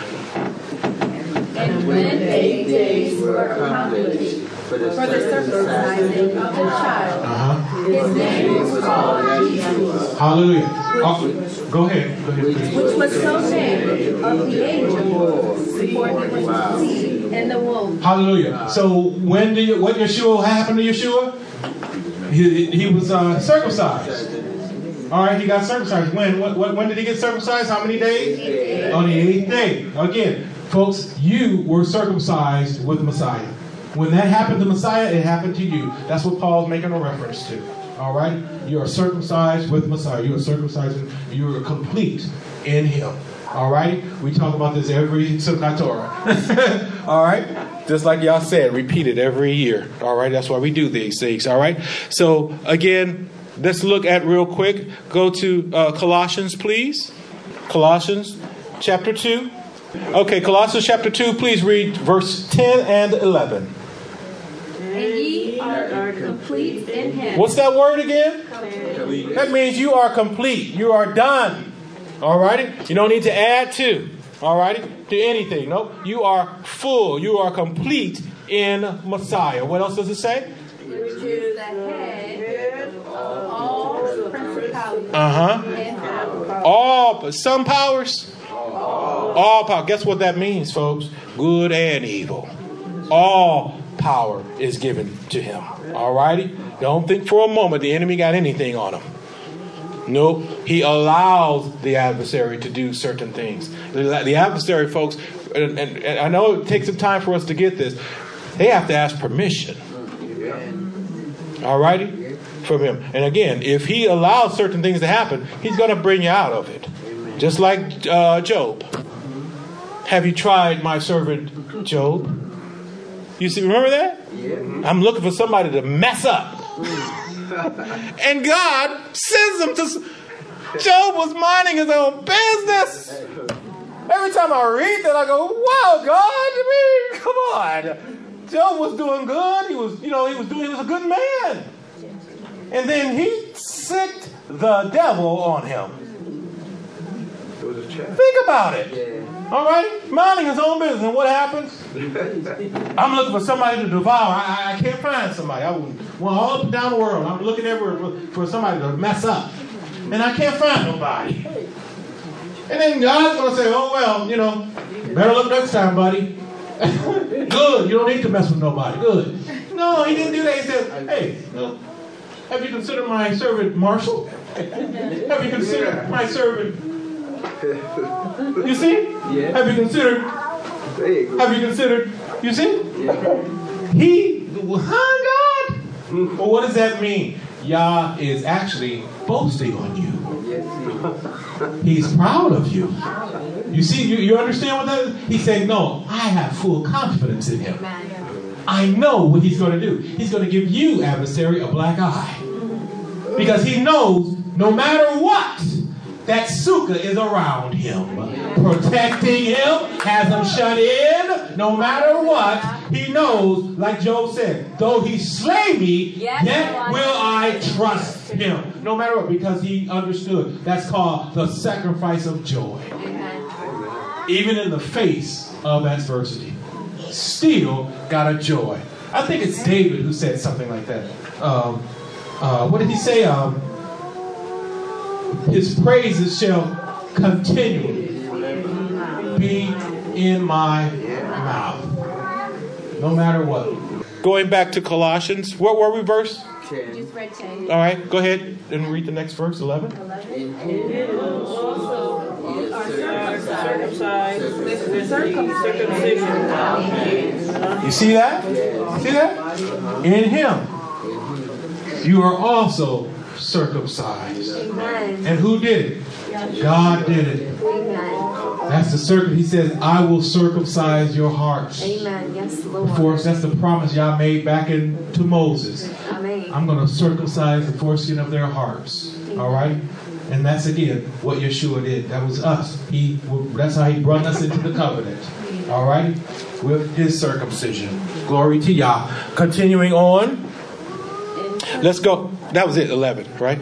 And when eight days were accomplished for the circumcision of the child, Uh-huh. his name was called Jesus, Hallelujah. Oh, go ahead. Go ahead, please. which was so named of the angels before he was conceived in the womb. Hallelujah. So when did you, what Yeshua happened to Yeshua? He, he was uh, circumcised. All right, he got circumcised. When? What, what, when did he get circumcised? How many days? On the eighth day. Again, folks, you were circumcised with Messiah. When that happened to Messiah, it happened to you. That's what Paul's making a reference to. All right? You are circumcised with Messiah. You are circumcised. You are complete in him. All right? We talk about this every Simchat Torah. All right? Just like y'all said, repeat it every year. All right? That's why we do these things. All right? So, again, let's look at real quick. Go to uh, Colossians, please. Colossians chapter two. Okay, Colossians chapter two, please read verse ten and eleven. And ye are complete in him. What's that word again? That means you are complete. You are done. All righty? You don't need to add to. All righty? To anything. No. You are full. You are complete in Messiah. What else does it say? Which is the head of all principalities Uh-huh. and powers. All, some powers. All power. Guess what that means, folks? Good and evil. All power is given to him. All righty? Don't think for a moment the enemy got anything on him. Nope. He allows the adversary to do certain things. The, the adversary, folks, and, and, and I know it takes some time for us to get this, they have to ask permission. All righty? From him. And again, if he allows certain things to happen, he's going to bring you out of it. Just like uh, Job. Have you tried my servant Job? You see, remember that? Yeah. I'm looking for somebody to mess up. And God sends him to... Job was minding his own business. Every time I read that, I go, wow, God, I mean, come on. Job was doing good. He was, you know, he was doing, he was a good man. And then he sicked the devil on him. Think about it. All right? Minding his own business. And what happens? I'm looking for somebody to devour. I, I can't find somebody. I went all up and down the world. I'm looking everywhere for, for somebody to mess up. And I can't find nobody. And then God's going to say, oh, well, you know, better look next time, buddy. Good. You don't need to mess with nobody. Good. No, he didn't do that. He said, hey, no. Have you considered my servant Marshall? Have you considered my servant... You see? Yeah. Have you considered? Have you considered? You see? Yeah. He, huh, God? Well, what does that mean? Yah is actually boasting on you. He's proud of you. You see? You, you understand what that is? He's saying, no, I have full confidence in him. I know what he's going to do. He's going to give you, adversary, a black eye. Because he knows no matter what, that sukkah is around him, protecting him, has him shut in. No matter what, he knows, like Job said, though he slay me, yes, yet will I trust him. No matter what, because he understood. That's called the sacrifice of joy. Even in the face of adversity, still got a joy. I think it's David who said something like that. Um, uh, what did he say? Um, His praises shall continually be in my mouth. No matter what. Going back to Colossians, what were we verse? Just read ten. All right, go ahead and read the next verse, eleven. eleven. And also you are circumcised. You see that? See that? In him, you are also circumcised. Amen. And who did it? God did it. Amen. That's the circum. He says, I will circumcise your hearts. Amen. Yes, Lord. Of course, that's the promise Yah made back in, to Moses. Amen. I'm going to circumcise the foreskin of their hearts. All right? And that's again what Yeshua did. That was us. He. That's how he brought us into the covenant. All right? With his circumcision. Glory to Yah. Continuing on. Let's go. That was it, eleven, right?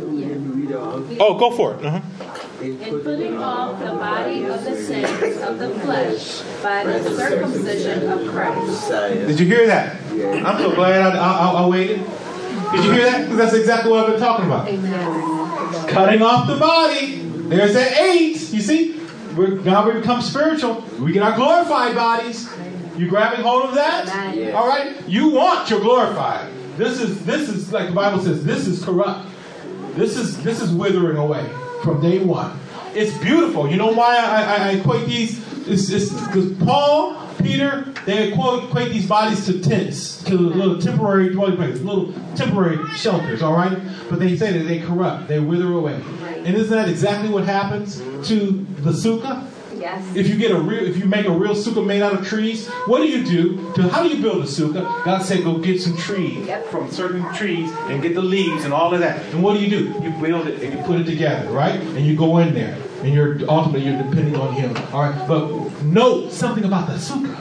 Oh, go for it. Uh-huh. In putting off the body of the sins of the flesh by the circumcision of Christ. Did you hear that? I'm so glad I, I, I waited. Did you hear that? Because that's exactly what I've been talking about. Amen. Cutting off the body. There's that eight. You see? We're, now we become spiritual. We get our glorified bodies. You grabbing hold of that? Amen. All right? You want your glorified. This is this is like the Bible says. This is corrupt. This is this is withering away from day one. It's beautiful. You know why I, I, I equate these? It's because Paul, Peter, they equate, equate these bodies to tents, to little temporary dwelling places, little temporary shelters. All right, but they say that they corrupt, they wither away. And isn't that exactly what happens to the sukkah? Yes. If you get a real, if you make a real sukkah made out of trees, what do you do? To how do you build a sukkah? God said, go get some trees Yep. from certain trees and get the leaves and all of that. And what do you do? You build it and you put it together, right? And you go in there, and you're ultimately you're depending on Him. All right. But note something about the sukkah.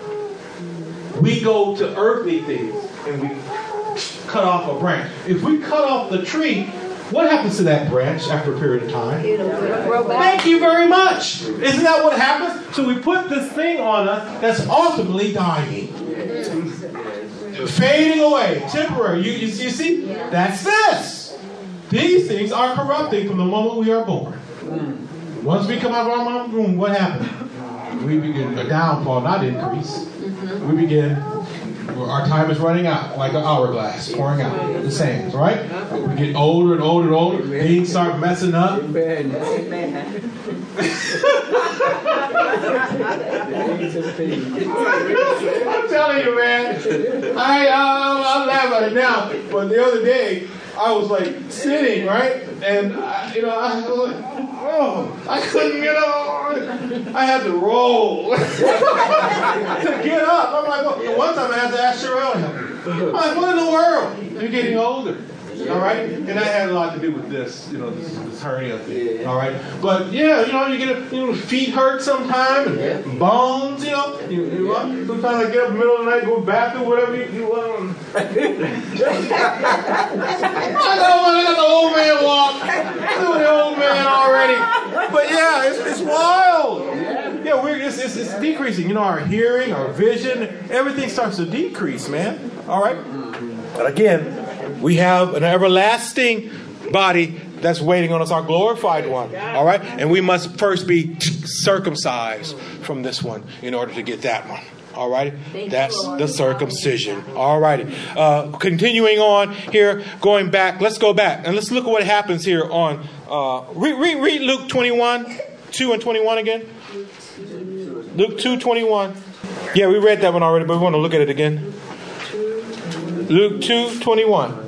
We go to earthly things and we cut off a branch. If we cut off the tree, what happens to that branch after a period of time? It'll grow back. Thank you very much. Isn't that what happens? So we put this thing on us that's ultimately dying. Fading away. Temporary. You, you, you see? That's this. These things are corrupting from the moment we are born. Once we come out of our mom's womb, what happens? We begin a downfall, not increase. We begin, our time is running out like an hourglass, pouring out the sands, right? We get older and older and older. Things start messing up. I'm telling you, man. I, I, I laugh at it now. But the other day, I was like sitting, right? And, I, you know, I was like, oh, I couldn't get up. I had to roll to get up. I'm like, well, one time I had to ask Sherelle to help me. I'm like, what in the world? You're getting older. All right? And that had a lot to do with this, you know, this, this hernia thing. All right? But, yeah, you know, you get, a, you know, feet hurt sometime and bones, you know. You, you know sometimes I get up in the middle of the night, go to the bathroom, whatever you, you want. I know, I got the old man walk. I'm doing the old man already. But, yeah, it's, it's wild. Yeah, we're, it's, it's, it's decreasing. You know, our hearing, our vision, everything starts to decrease, man. All right? But again, we have an everlasting body that's waiting on us, our glorified one. All right? And we must first be circumcised from this one in order to get that one. All right? That's the circumcision. All righty. Uh, continuing on here, going back. Let's go back and let's look at what happens here on. Uh, read, read, read Luke twenty-one, two and twenty-one again. Luke two twenty-one. Yeah, we read that one already, but we want to look at it again. Luke two twenty-one.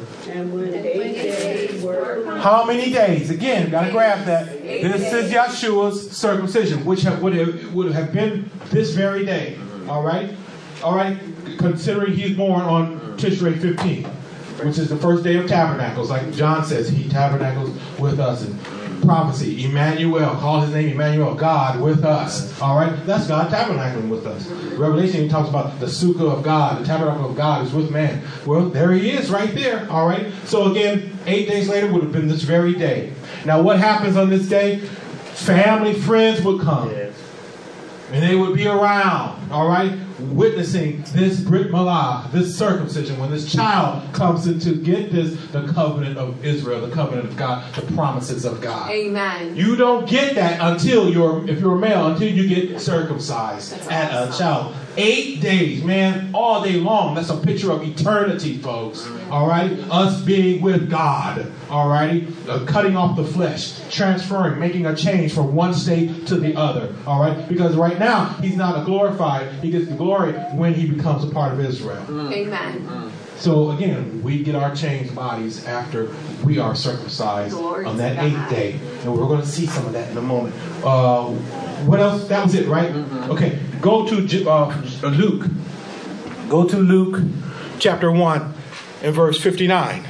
How many days? Again, got to grab that. This is Yeshua's circumcision, which have, would, have, would have been this very day. All right? All right? Considering he's born on Tishrei fifteen, which is the first day of tabernacles. Like John says, he tabernacles with us. And prophecy, Emmanuel, call his name Emmanuel, God with us. All right? That's God tabernacling with us. Revelation, he talks about the sukkah of God, the tabernacle of God is with man. Well, there he is right there. All right? So again, eight days later would have been this very day. Now, what happens on this day? Family, friends would come. And they would be around, all right, witnessing this Brit Milah, this circumcision, when this child comes in to get this, the covenant of Israel, the covenant of God, the promises of God. Amen. You don't get that until you're, if you're a male, until you get circumcised as a child. Eight days, man, all day long. That's a picture of eternity, folks. All right? Us being with God. All righty? Uh, cutting off the flesh, transferring, making a change from one state to the other. All right? Because right now, he's not a glorified. He gets the glory when he becomes a part of Israel. Amen. So again, we get our changed bodies after we are circumcised Glory on to that God. eighth day. And we're going to see some of that in a moment. Uh, what else? That was it, right? Okay, go to J- uh, Luke. Go to Luke chapter one and verse fifty-nine.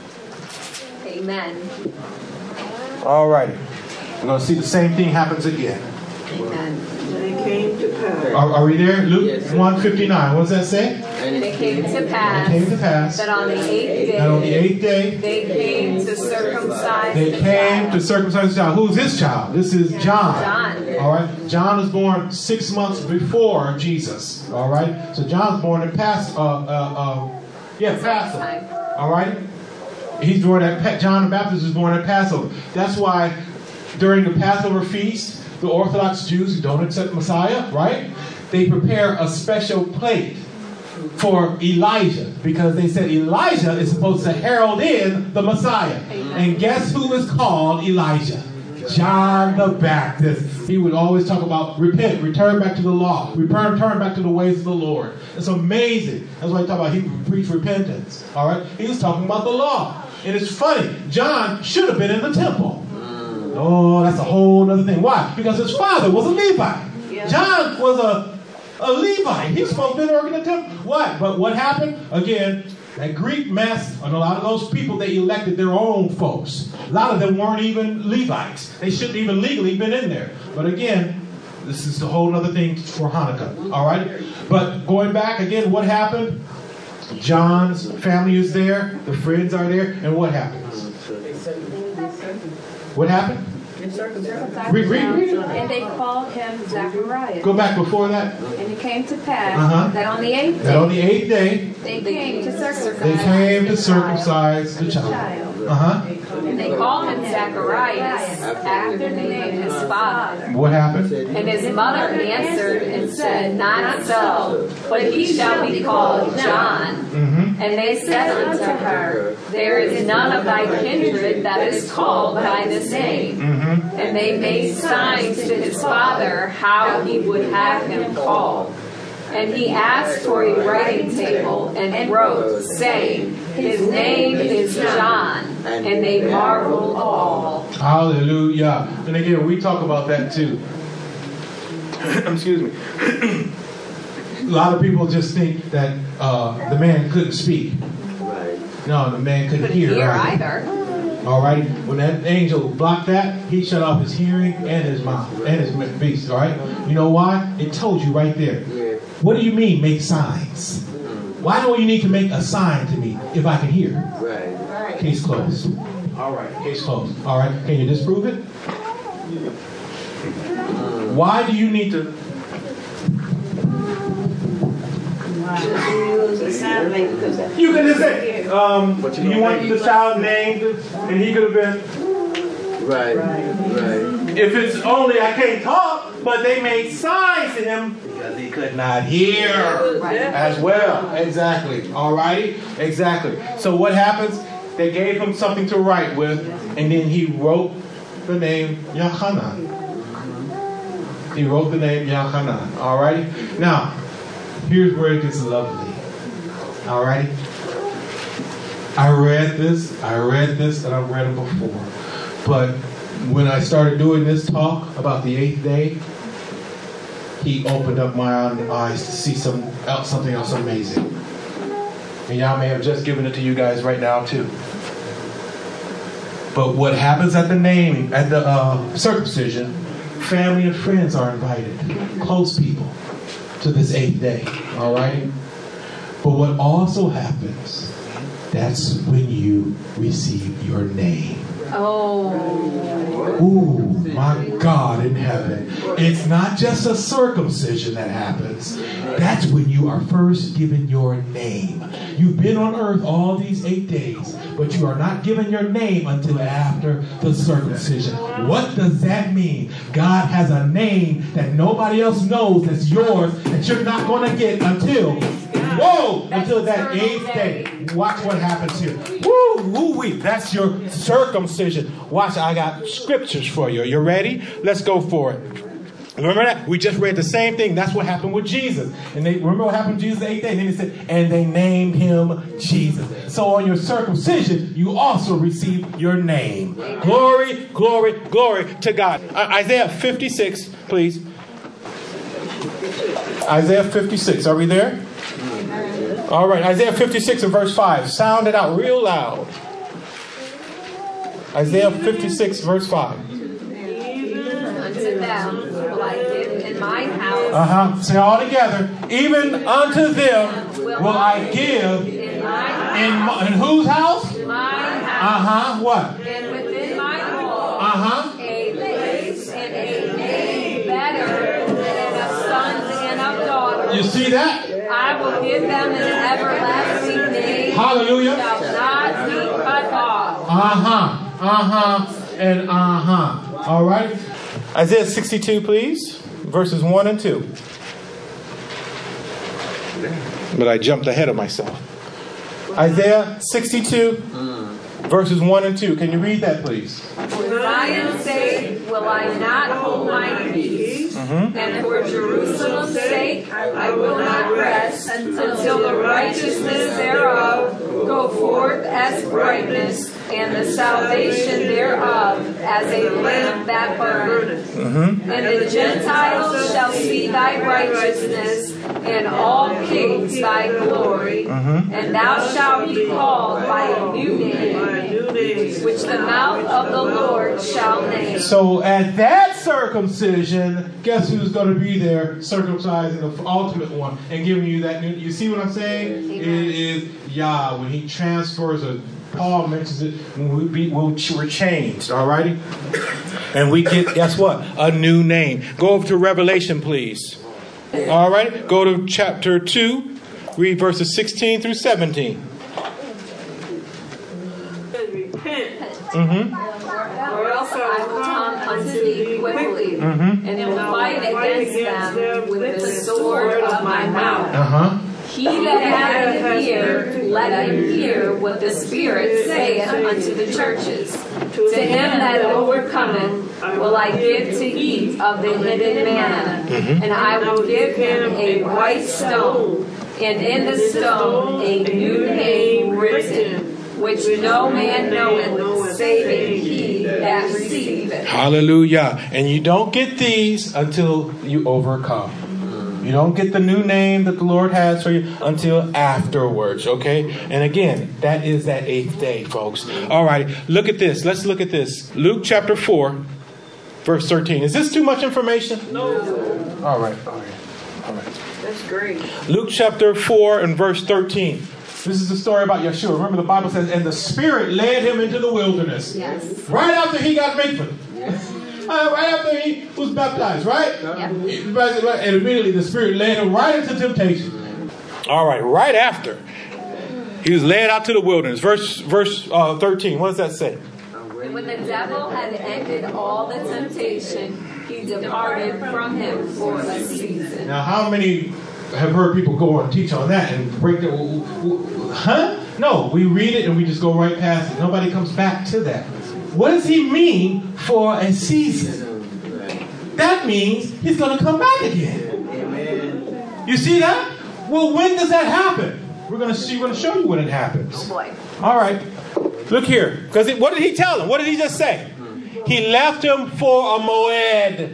Amen. All righty. We're going to see the same thing happens again. Amen. And it came to pass. Are, are we there? Luke Yes. one fifty-nine. What does that say? And it came to It pass came to pass that on the eighth that on the day eighth day they came to circumcise they the came child. to circumcise the child. Who's this child? This is John. John. All right. John was born six months before Jesus. All right. So John's born in Pass. Uh, uh, uh, yeah, Passover. All right. He's born at pa- John the Baptist was born at Passover. That's why during the Passover feast, the Orthodox Jews who don't accept Messiah, right? They prepare a special plate for Elijah because they said Elijah is supposed to herald in the Messiah. And guess who is called Elijah? John the Baptist. He would always talk about repent, return back to the law, return, return back to the ways of the Lord. It's amazing. That's why he talked about he preached repentance. All right, he was talking about the law, and it's funny. John should have been in the temple. Oh, that's a whole other thing. Why? Because his father was a Levite. John was a a Levite. He was supposed to be working in the temple. What? But what happened? Again, that Greek mess, and a lot of those people, they elected their own folks. A lot of them weren't even Levites. They shouldn't even legally been in there. But again, this is a whole other thing for Hanukkah. All right? But going back again, what happened? John's family is there. The friends are there. And what happens? What happened? Read, read, read it. And they called him Zacharias. Go back before that. And it came to pass Uh-huh. that on the eighth That on day the eighth day, they came to circumcise they came to the circumcise the child. child. Uh-huh. And they called him Zacharias after the name of his father. What happened? And his mother answered and said, Not so, but he shall be called John. Mm-hmm. And they said unto her, There is none of thy kindred that is called by this name. Mm-hmm. And they made signs to his father how he would have him called. And he asked for a writing table and wrote, saying, His name is John. And they marveled all. Hallelujah. And again, we talk about that too. Excuse me. A lot of people just think that uh, the man couldn't speak. Right. No, the man couldn't Couldn't hear. hear right? either. All right. When that angel blocked that, he shut off his hearing and his mouth and his beast. All right. You know why? It told you right there. Yeah. What do you mean make signs? Why do you need to make a sign to me if I can hear? Right. Case closed. All right. Case closed. All right. Can you disprove it? Why do you need to? You could just say, um, you want the child named, and he could have been. Right. Right. If it's only I can't talk, but they made signs to him because he could not hear as well. Exactly. All righty. Exactly. So what happens? They gave him something to write with, and then he wrote the name Yochanan. He wrote the name Yochanan. All righty. Now, here's where it gets lovely. All righty. I read this. I read this, and I've read it before. But when I started doing this talk about the eighth day, he opened up my eyes to see some else, something else amazing. And y'all may have just given it to you guys right now too. But what happens at the naming, at the uh, circumcision, family and friends are invited, close people, to this eighth day. All right. But what also happens, that's when you receive your name. Oh. Ooh, my God in heaven. It's not just a circumcision that happens. That's when you are first given your name. You've been on earth all these eight days, but you are not given your name until after the circumcision. What does that mean? God has a name that nobody else knows that's yours that you're not going to get until, whoa, until that eighth day. Watch what happens here. Woo, woo, wee. That's your circumcision. Watch, I got scriptures for you. You ready? Let's go for it. Remember that? We just read the same thing. That's what happened with Jesus. And they remember what happened to Jesus the eighth day? And then he said, and they named him Jesus. So on your circumcision, you also receive your name. Glory, glory, glory to God. Uh, Isaiah fifty-six, please. Isaiah fifty-six. Are we there? All right. Isaiah fifty-six and verse five. Sound it out real loud. Isaiah fifty-six, verse five. Unto them will I give in my house. Uh-huh. Say all together. Even unto them will I give In my in, my, in whose house? my house. Uh-huh. What? And within my wall. Uh-huh. A place and a name better than of sons and of daughters. You see that? I will give them an everlasting name. Hallelujah. Shall not be cut off. Uh-huh. Uh-huh. And uh-huh. All right. Isaiah sixty-two, please. Verses one and two. But I jumped ahead of myself. Isaiah sixty-two, verses one and two. Can you read that, please? For Zion's sake will I not hold my peace, Mm-hmm. and for Jerusalem's sake I will not rest until the righteousness thereof go forth as brightness, and the salvation thereof as a lamp that burneth. Mm-hmm. And the Gentiles shall see thy righteousness, and all kings thy glory. Mm-hmm. And thou shalt be called by a new name, which the mouth of the Lord shall name. So at that circumcision, guess who's going to be there circumcising the ultimate one and giving you that new? You see what I'm saying? Amen. It is Yah. When he transfers, or Paul mentions it, when we be, we'll, we're changed, all righty? And we get, guess what? A new name. Go over to Revelation, please. All right? Go to chapter two. Read verses sixteen through seventeen. Repent, Mm-hmm. Or else I will come unto thee quickly, Mm-hmm. and will fight against them with the sword of my mouth. Uh-huh. He that hath an ear, let him hear what the Spirit saith unto the churches. To him that overcometh will I give to eat of the hidden manna, Mm-hmm. and I will give him a white stone, and in the stone a new name written, which no man knoweth, saving he that receiveth. Hallelujah. And you don't get these until you overcome. You don't get the new name that the Lord has for you until afterwards, okay? And again, that is that eighth day, folks. All right, look at this. Let's look at this. Luke chapter four, verse thirteen. Is this too much information? no, All right, all right, all right. that's great. Luke chapter four and verse thirteen. This is the story about Yeshua. Remember, the Bible says, and the Spirit led him into the wilderness. Yes. Right after he got Maitland. Uh, right after he was baptized, right? Yep. And immediately the Spirit led him right into temptation. All right, right after he was led out to the wilderness. Verse verse uh, thirteen, what does that say? And when the devil had ended all the temptation, he departed from him for a season. Now, how many have heard people go and teach on that and break the... Huh? No, we read it and we just go right past it. Nobody comes back to that. What does he mean for a season? That means he's going to come back again. Amen. You see that? Well, when does that happen? We're going to see. We're going to show you when it happens. Oh boy. All right. Look here. Because what did he tell him? What did he just say? He left him for a moed.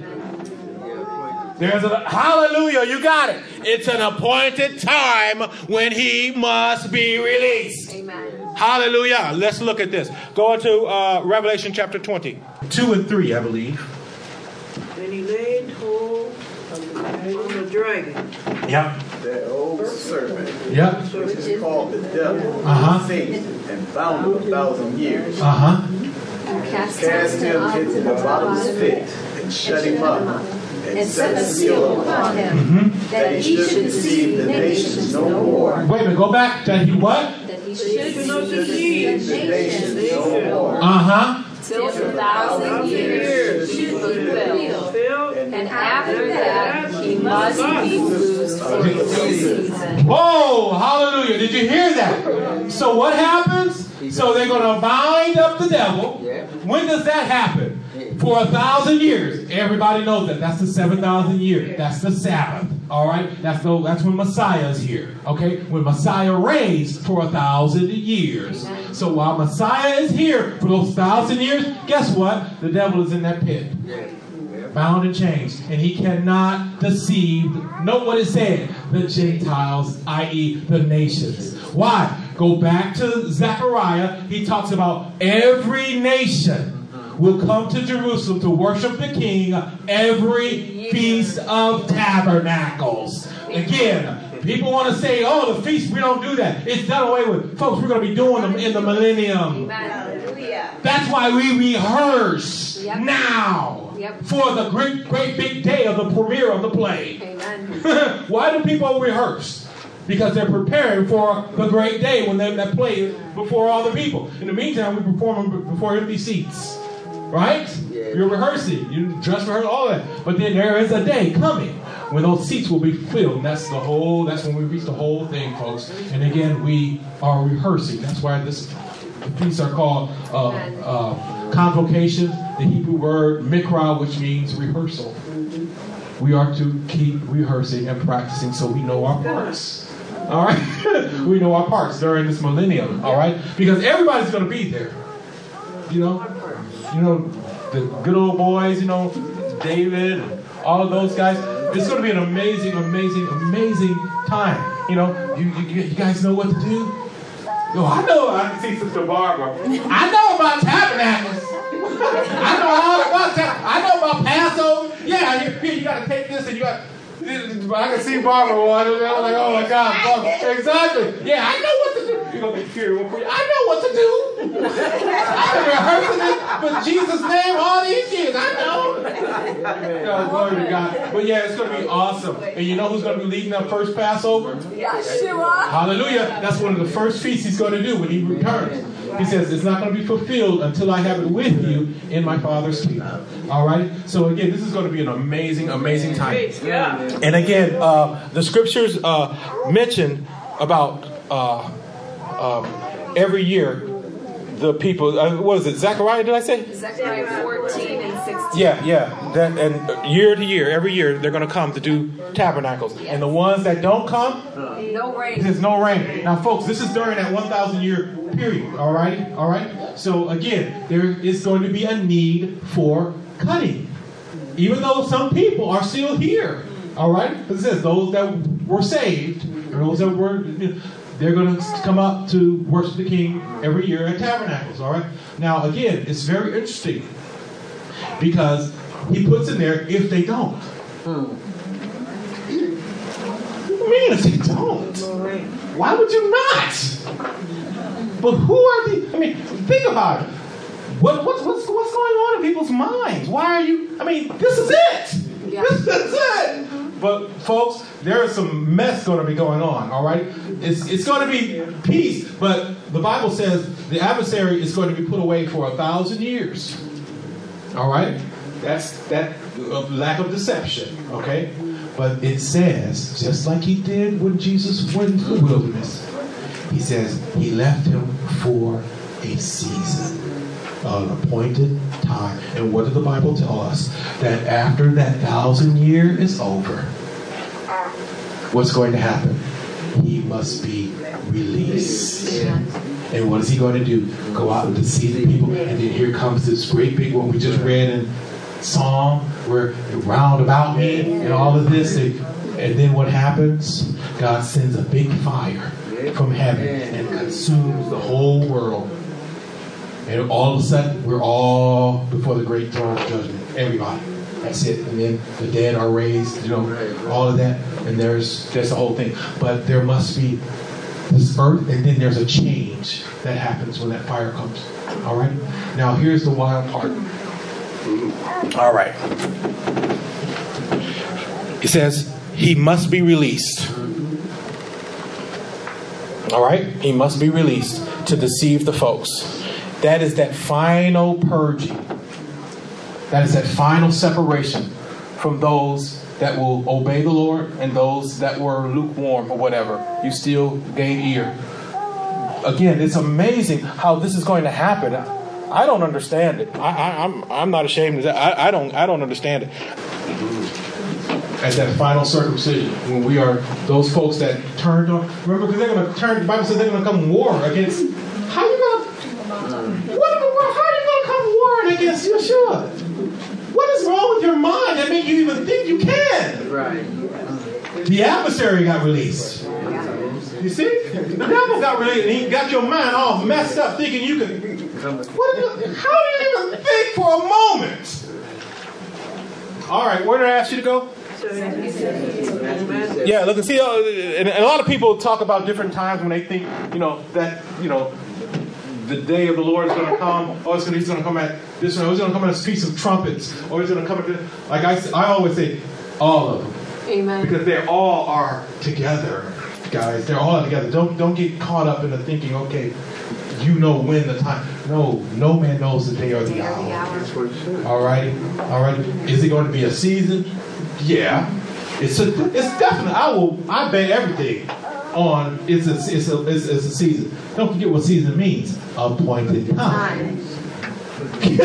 There's a hallelujah. You got it. It's an appointed time when he must be released. Amen. Hallelujah. Let's look at this. Go into uh, Revelation chapter twenty. Two and three, I believe. And he laid hold of the, on the dragon, Yep. That old serpent, Yep. which is called the devil, Uh-huh. Satan, and bound him a thousand years. Uh-huh. cast Cast him him into the bottomless pit, and shut him up, and set a seal upon him, Mm-hmm. that he should deceive the nations no more. Wait a minute, go back. That he what? That he Should should not deceive deceive the The nations nations no more. Uh-huh. till the thousand years should be fulfilled. Filled. And after that, he must be loosed for the season. Whoa, hallelujah. Did you hear that? So what happens? So they're going to bind up the devil. When does that happen? For a thousand years. Everybody knows that. That's the seven thousand years. That's the Sabbath. All right? That's the, that's when Messiah is here. Okay? When Messiah reigns for a thousand years. So while Messiah is here for those thousand years, guess what? The devil is in that pit. Bound and chains. And he cannot deceive. Note what it said. The Gentiles, that is the nations. Why? Go back to Zechariah. He talks about every nation will come to Jerusalem to worship the King every Feast of Tabernacles. Again, people want to say, oh, the feast, we don't do that. It's done away with. Folks, we're going to be doing them in the millennium. That's why we rehearse Yep. now Yep. for the great, great big day of the premiere of the play. Amen. Why do people rehearse? Because they're preparing for the great day when they, that play is before all the people. In the meantime, we perform them before empty seats. Right? You're rehearsing. You dress rehearse, all that. But then there is a day coming when those seats will be filled. And that's the whole, that's when we reach the whole thing, folks. And again, we are rehearsing. That's why this feasts are called uh, uh, convocation, the Hebrew word mikra, which means rehearsal. We are to keep rehearsing and practicing so we know our parts. All right? We know our parts during this millennium. All right? Because everybody's going to be there. You know? You know, the good old boys, you know, David, and all of those guys. It's going to be an amazing, amazing, amazing time. You know, you, you, you guys know what to do? Yo, I know, I can see Sister Barbara. I know about tabernacles. I know all about that. I know about Passover. Yeah, here, here you got to take this and you got I can see Barbara. I was like, oh my God, Barbara. Exactly. Yeah, I know what to do. You're going to be curious for you. I know what to do. I've been rehearsing it for Jesus' name all these years. I know. Oh, glory to God. But yeah, it's going to be awesome. And you know who's going to be leading that first Passover? Yeshua. Hallelujah. That's one of the first feasts he's going to do when he returns. He says, it's not going to be fulfilled until I have it with you in my Father's kingdom. All right? So again, this is going to be an amazing, amazing time. Yeah. And again, uh, the scriptures uh, mention about uh, uh, every year the people. Uh, what is it? Zechariah? Did I say? Zechariah fourteen and sixteen. Yeah, yeah. That, and year to year, every year, they're going to come to do tabernacles. And the ones that don't come, No rain. there's no rain. Now, folks, this is during that one thousand year period. All right? All right? So, again, there is going to be a need for cutting. Even though some people are still here. All right? It says those that were saved, or those that were, they're going to come up to worship the King every year at tabernacles. All right? Now, again, it's very interesting because he puts in there if they don't. What do you mean if they don't? Why would you not? But who are the? I mean, think about it. What, what's, what's, what's going on in people's minds? Why are you? I mean, this is it. Yeah. This is it. But folks, there is some mess going to be going on. All right, it's it's going to be peace, but the Bible says the adversary is going to be put away for a thousand years. All right, that's that uh, lack of deception. Okay, but it says just like he did when Jesus went into the wilderness. He says he left him for a season, an appointed time. And what did the Bible tell us? That after that thousand year is over, what's going to happen? He must be released. And what is he going to do? Go out and deceive the people. And then here comes this great big one we just read in Psalm, where round about me and all of this. And, and then what happens? God sends a big fire from heaven and consumes the whole world. And all of a sudden, we're all before the great throne of judgment. Everybody. That's it. And then the dead are raised, you know, all of that. And there's there's the whole thing. But there must be this earth, and then there's a change that happens when that fire comes. All right? Now, here's the wild part. All right. It says, he must be released. All right? He must be released to deceive the folks. That is that final purging. That is that final separation from those that will obey the Lord and those that were lukewarm or whatever. You still gave ear. Again, it's amazing how this is going to happen. I don't understand it. I, I, I'm I'm not ashamed of that. I, I don't I don't understand it. At that final circumcision, when we are those folks that turned on. Remember, because they're going to turn. The Bible says they're going to come war against. How you going to? What in the world? How are you going to come warring against Yeshua? What is wrong with your mind that makes you even think you can? Right. The adversary got released. You see? The devil got released, and he got your mind all messed up, thinking you can. What you, how do you even think for a moment? All right, where did I ask you to go? Yeah, look and see. Uh, and a lot of people talk about different times when they think, you know, that you know, the day of the Lord is going to come. Oh, it's going to, he's going to come at this. Or he's going to come at a piece of trumpets. Or he's going to come at this. Like I, I always say, all of them. Amen. Because they all are together, guys. They're all together. Don't don't get caught up in the thinking. Okay, you know when the time. No, no man knows the day or the hour. All right, all right. Is it going to be a season? Yeah, it's a. It's definitely. I will. I bet everything on. It's a. It's a. It's, it's a season. Don't forget what season means. Appointed time. You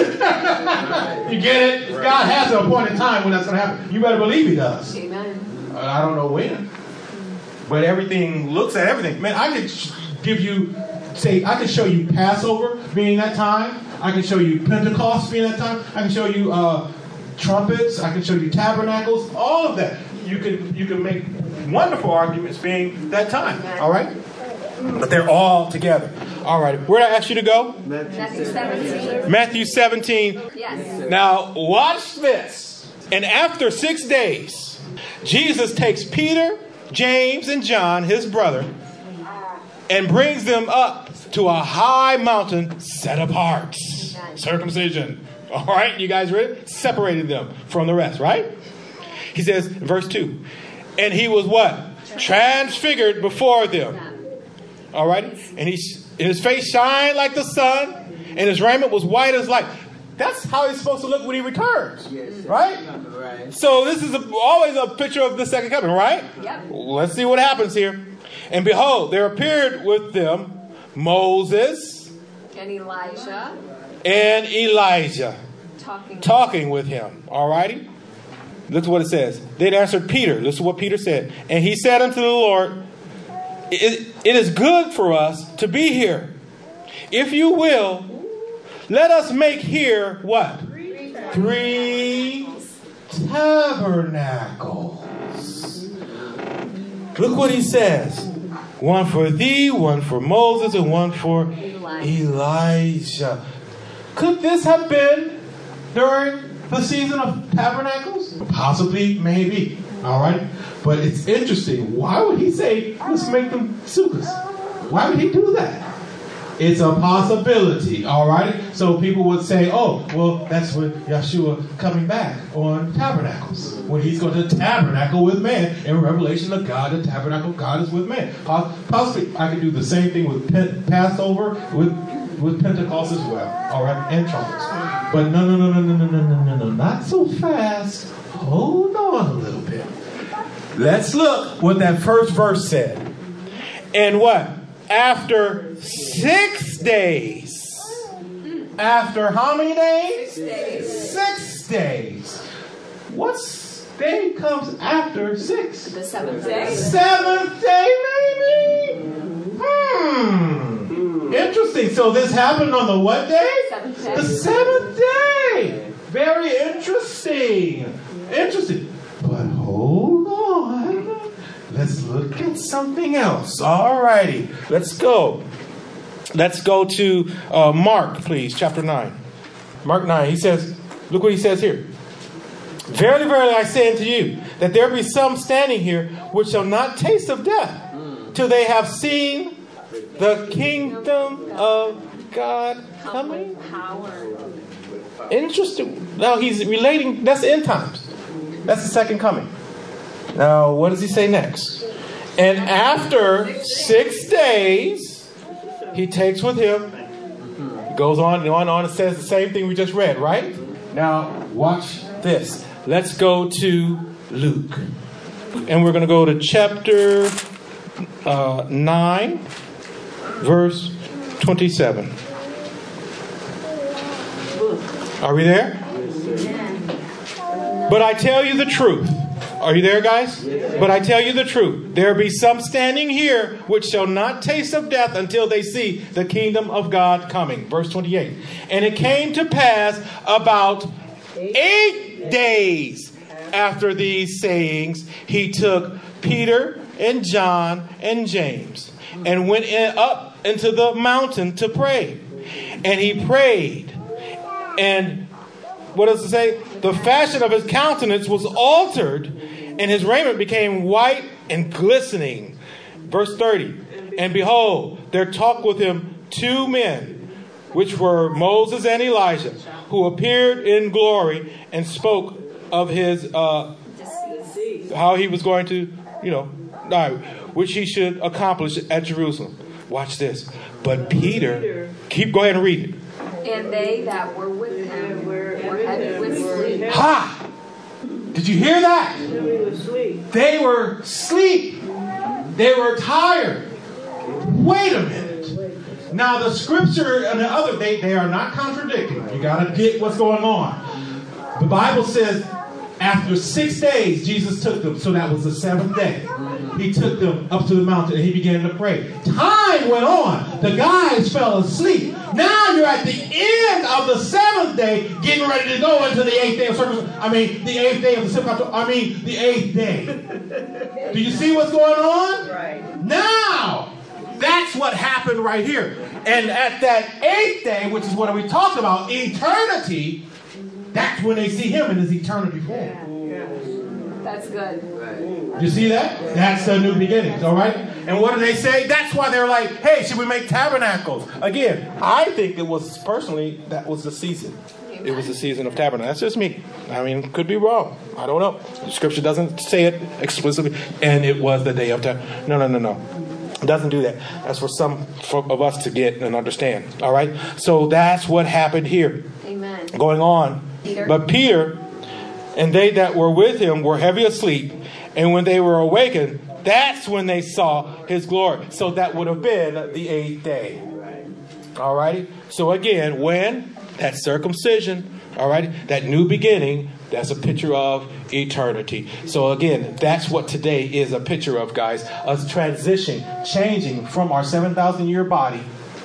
get it? God has an appointed time when that's going to happen. You better believe He does. Amen. Uh, I don't know when, but everything looks at everything. Man, I could sh- give you, say, I can show you Passover being that time. I can show you Pentecost being that time. I can show you uh, trumpets. I can show you tabernacles. All of that. You can you can make wonderful arguments being that time. All right, but they're all together. All right. Where did I ask you to go? Matthew seventeen. Matthew seventeen. Yes. Now, watch this. And after six days, Jesus takes Peter, James, and John, his brother, and brings them up to a high mountain set apart. Circumcision. All right, you guys ready? Separated them from the rest, right? He says, in verse two, and he was what? Transfigured before them. All right? And he, his face shined like the sun, and his raiment was white as light. That's how he's supposed to look when he returns. Right? Right. So this is a, always a picture of the second coming, right? Yep. Let's see what happens here. And behold, there appeared with them Moses And Elijah and Elijah talking. talking with him. All righty? Look at what it says. Then answered Peter. Listen to what Peter said. And he said unto the Lord, it, it is good for us to be here. If you will, let us make here what? Three tabernacles. Look what he says. One for thee, one for Moses, and one for Elijah. Could this have been during the season of tabernacles? Possibly, maybe. All right. But it's interesting. Why would he say, let's make them sukkahs? Why would he do that? It's a possibility. All right. So people would say, oh, well, that's when Yeshua coming back on tabernacles. When he's going to tabernacle with man. In Revelation of God, the tabernacle of God is with man. Possibly, I could do the same thing with Passover, with with Pentecost as well, all right, and trumpets. But no, no, no, no, no, no, no, no, no, no, not so fast. Hold on a little bit. Let's look what that first verse said. And what? After six days. After how many days? Six days. Six days. What day comes after six? The seventh day. Seventh day, maybe? Hmm. Interesting. So this happened on the what day? Seventh day. The seventh day. Very interesting. Interesting. But hold on. Let's look at something else. All righty. Let's go. Let's go to uh, Mark, please, chapter nine. Mark nine. He says, look what he says here. Verily, verily, I say unto you, that there be some standing here which shall not taste of death till they have seen the kingdom of God coming. Interesting. Now he's relating, that's end times. That's the second coming. Now, what does he say next? And after six days, he takes with him. He goes on and on and on and says the same thing we just read, right? Now, watch this. Let's go to Luke. And we're going to go to chapter uh, nine, verse twenty-seven. Are we there? But I tell you the truth. Are you there, guys? But I tell you the truth. There be some standing here which shall not taste of death until they see the kingdom of God coming. Verse twenty-eight. And it came to pass about eight days after these sayings, he took Peter and John and James and went in, up into the mountain to pray. And he prayed. And what does it say? The fashion of his countenance was altered, and his raiment became white and glistening. Verse thirty. And behold, there talked with him two men, which were Moses and Elijah, who appeared in glory and spoke of his, uh, how he was going to, you know, die, which he should accomplish at Jerusalem. Watch this. But Peter, keep, go ahead and read it. And they that were with him were heavy with sleep. Ha! Did you hear that? They were asleep. They were tired. Wait a minute. Now the scripture and the other, they, they are not contradicting. You got to get what's going on. The Bible says after six days, Jesus took them. So that was the seventh day. He took them up to the mountain and he began to pray. Time went on. The guys fell asleep. Now you're at the end of the seventh day, getting ready to go into the eighth day of circumcision. I mean, the eighth day of the seventh. I mean, the eighth day. Do you see what's going on? Right. Now, that's what happened right here. And at that eighth day, which is what we talked about, eternity, that's when they see him in his eternity form. That's good. You see that? That's the new beginnings, all right? And what do they say? That's why they're like, hey, should we make tabernacles? Again, I think it was, personally, that was the season. It was the season of tabernacles. That's just me. I mean, could be wrong. I don't know. The scripture doesn't say it explicitly. And it was the day of tabernacles. No, no, no, no. It doesn't do that. That's for some of us to get and understand. All right? So that's what happened here. Amen. Going on. Peter. But Peter and they that were with him were heavy asleep. And when they were awakened, that's when they saw his glory. So that would have been the eighth day. All righty. So again, when that circumcision, all right, that new beginning, that's a picture of eternity. So again, that's what today is a picture of, guys. Us transition, changing from our seven thousand year body,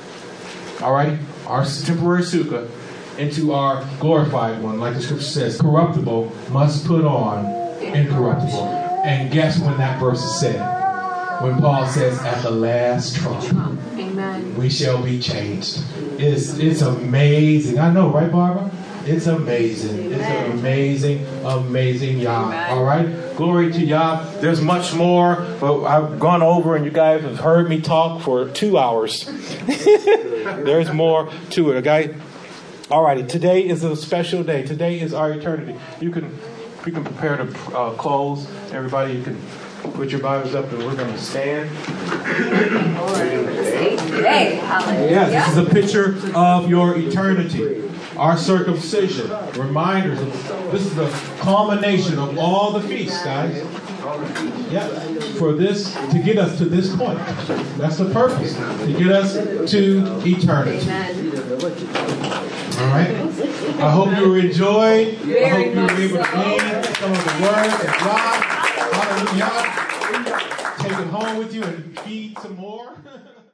all right, our temporary sukkah, into our glorified one. Like the scripture says, corruptible must put on incorruptible. And guess when that verse is said? When Paul says, at the last trump, Amen. We shall be changed. It's, it's amazing. I know, right, Barbara? It's amazing. Amen. It's an amazing, amazing Yah. Amen. All right? Glory to Yah. There's much more, but I've gone over and you guys have heard me talk for two hours. There's more to it, okay? All righty. Today is a special day. Today is our eternity. You can, you can prepare to uh, close. Everybody, you can put your Bibles up and we're going to stand. Hey, hallelujah. Yes, this is a picture of your eternity. Our circumcision. Reminders of this is the culmination of all the feasts, guys. Yeah. For this, to get us to this point. That's the purpose. To get us to eternity. All right. I hope you enjoyed. I hope you were able to glean some of the words of God. Hallelujah. Take it home with you and feed some more.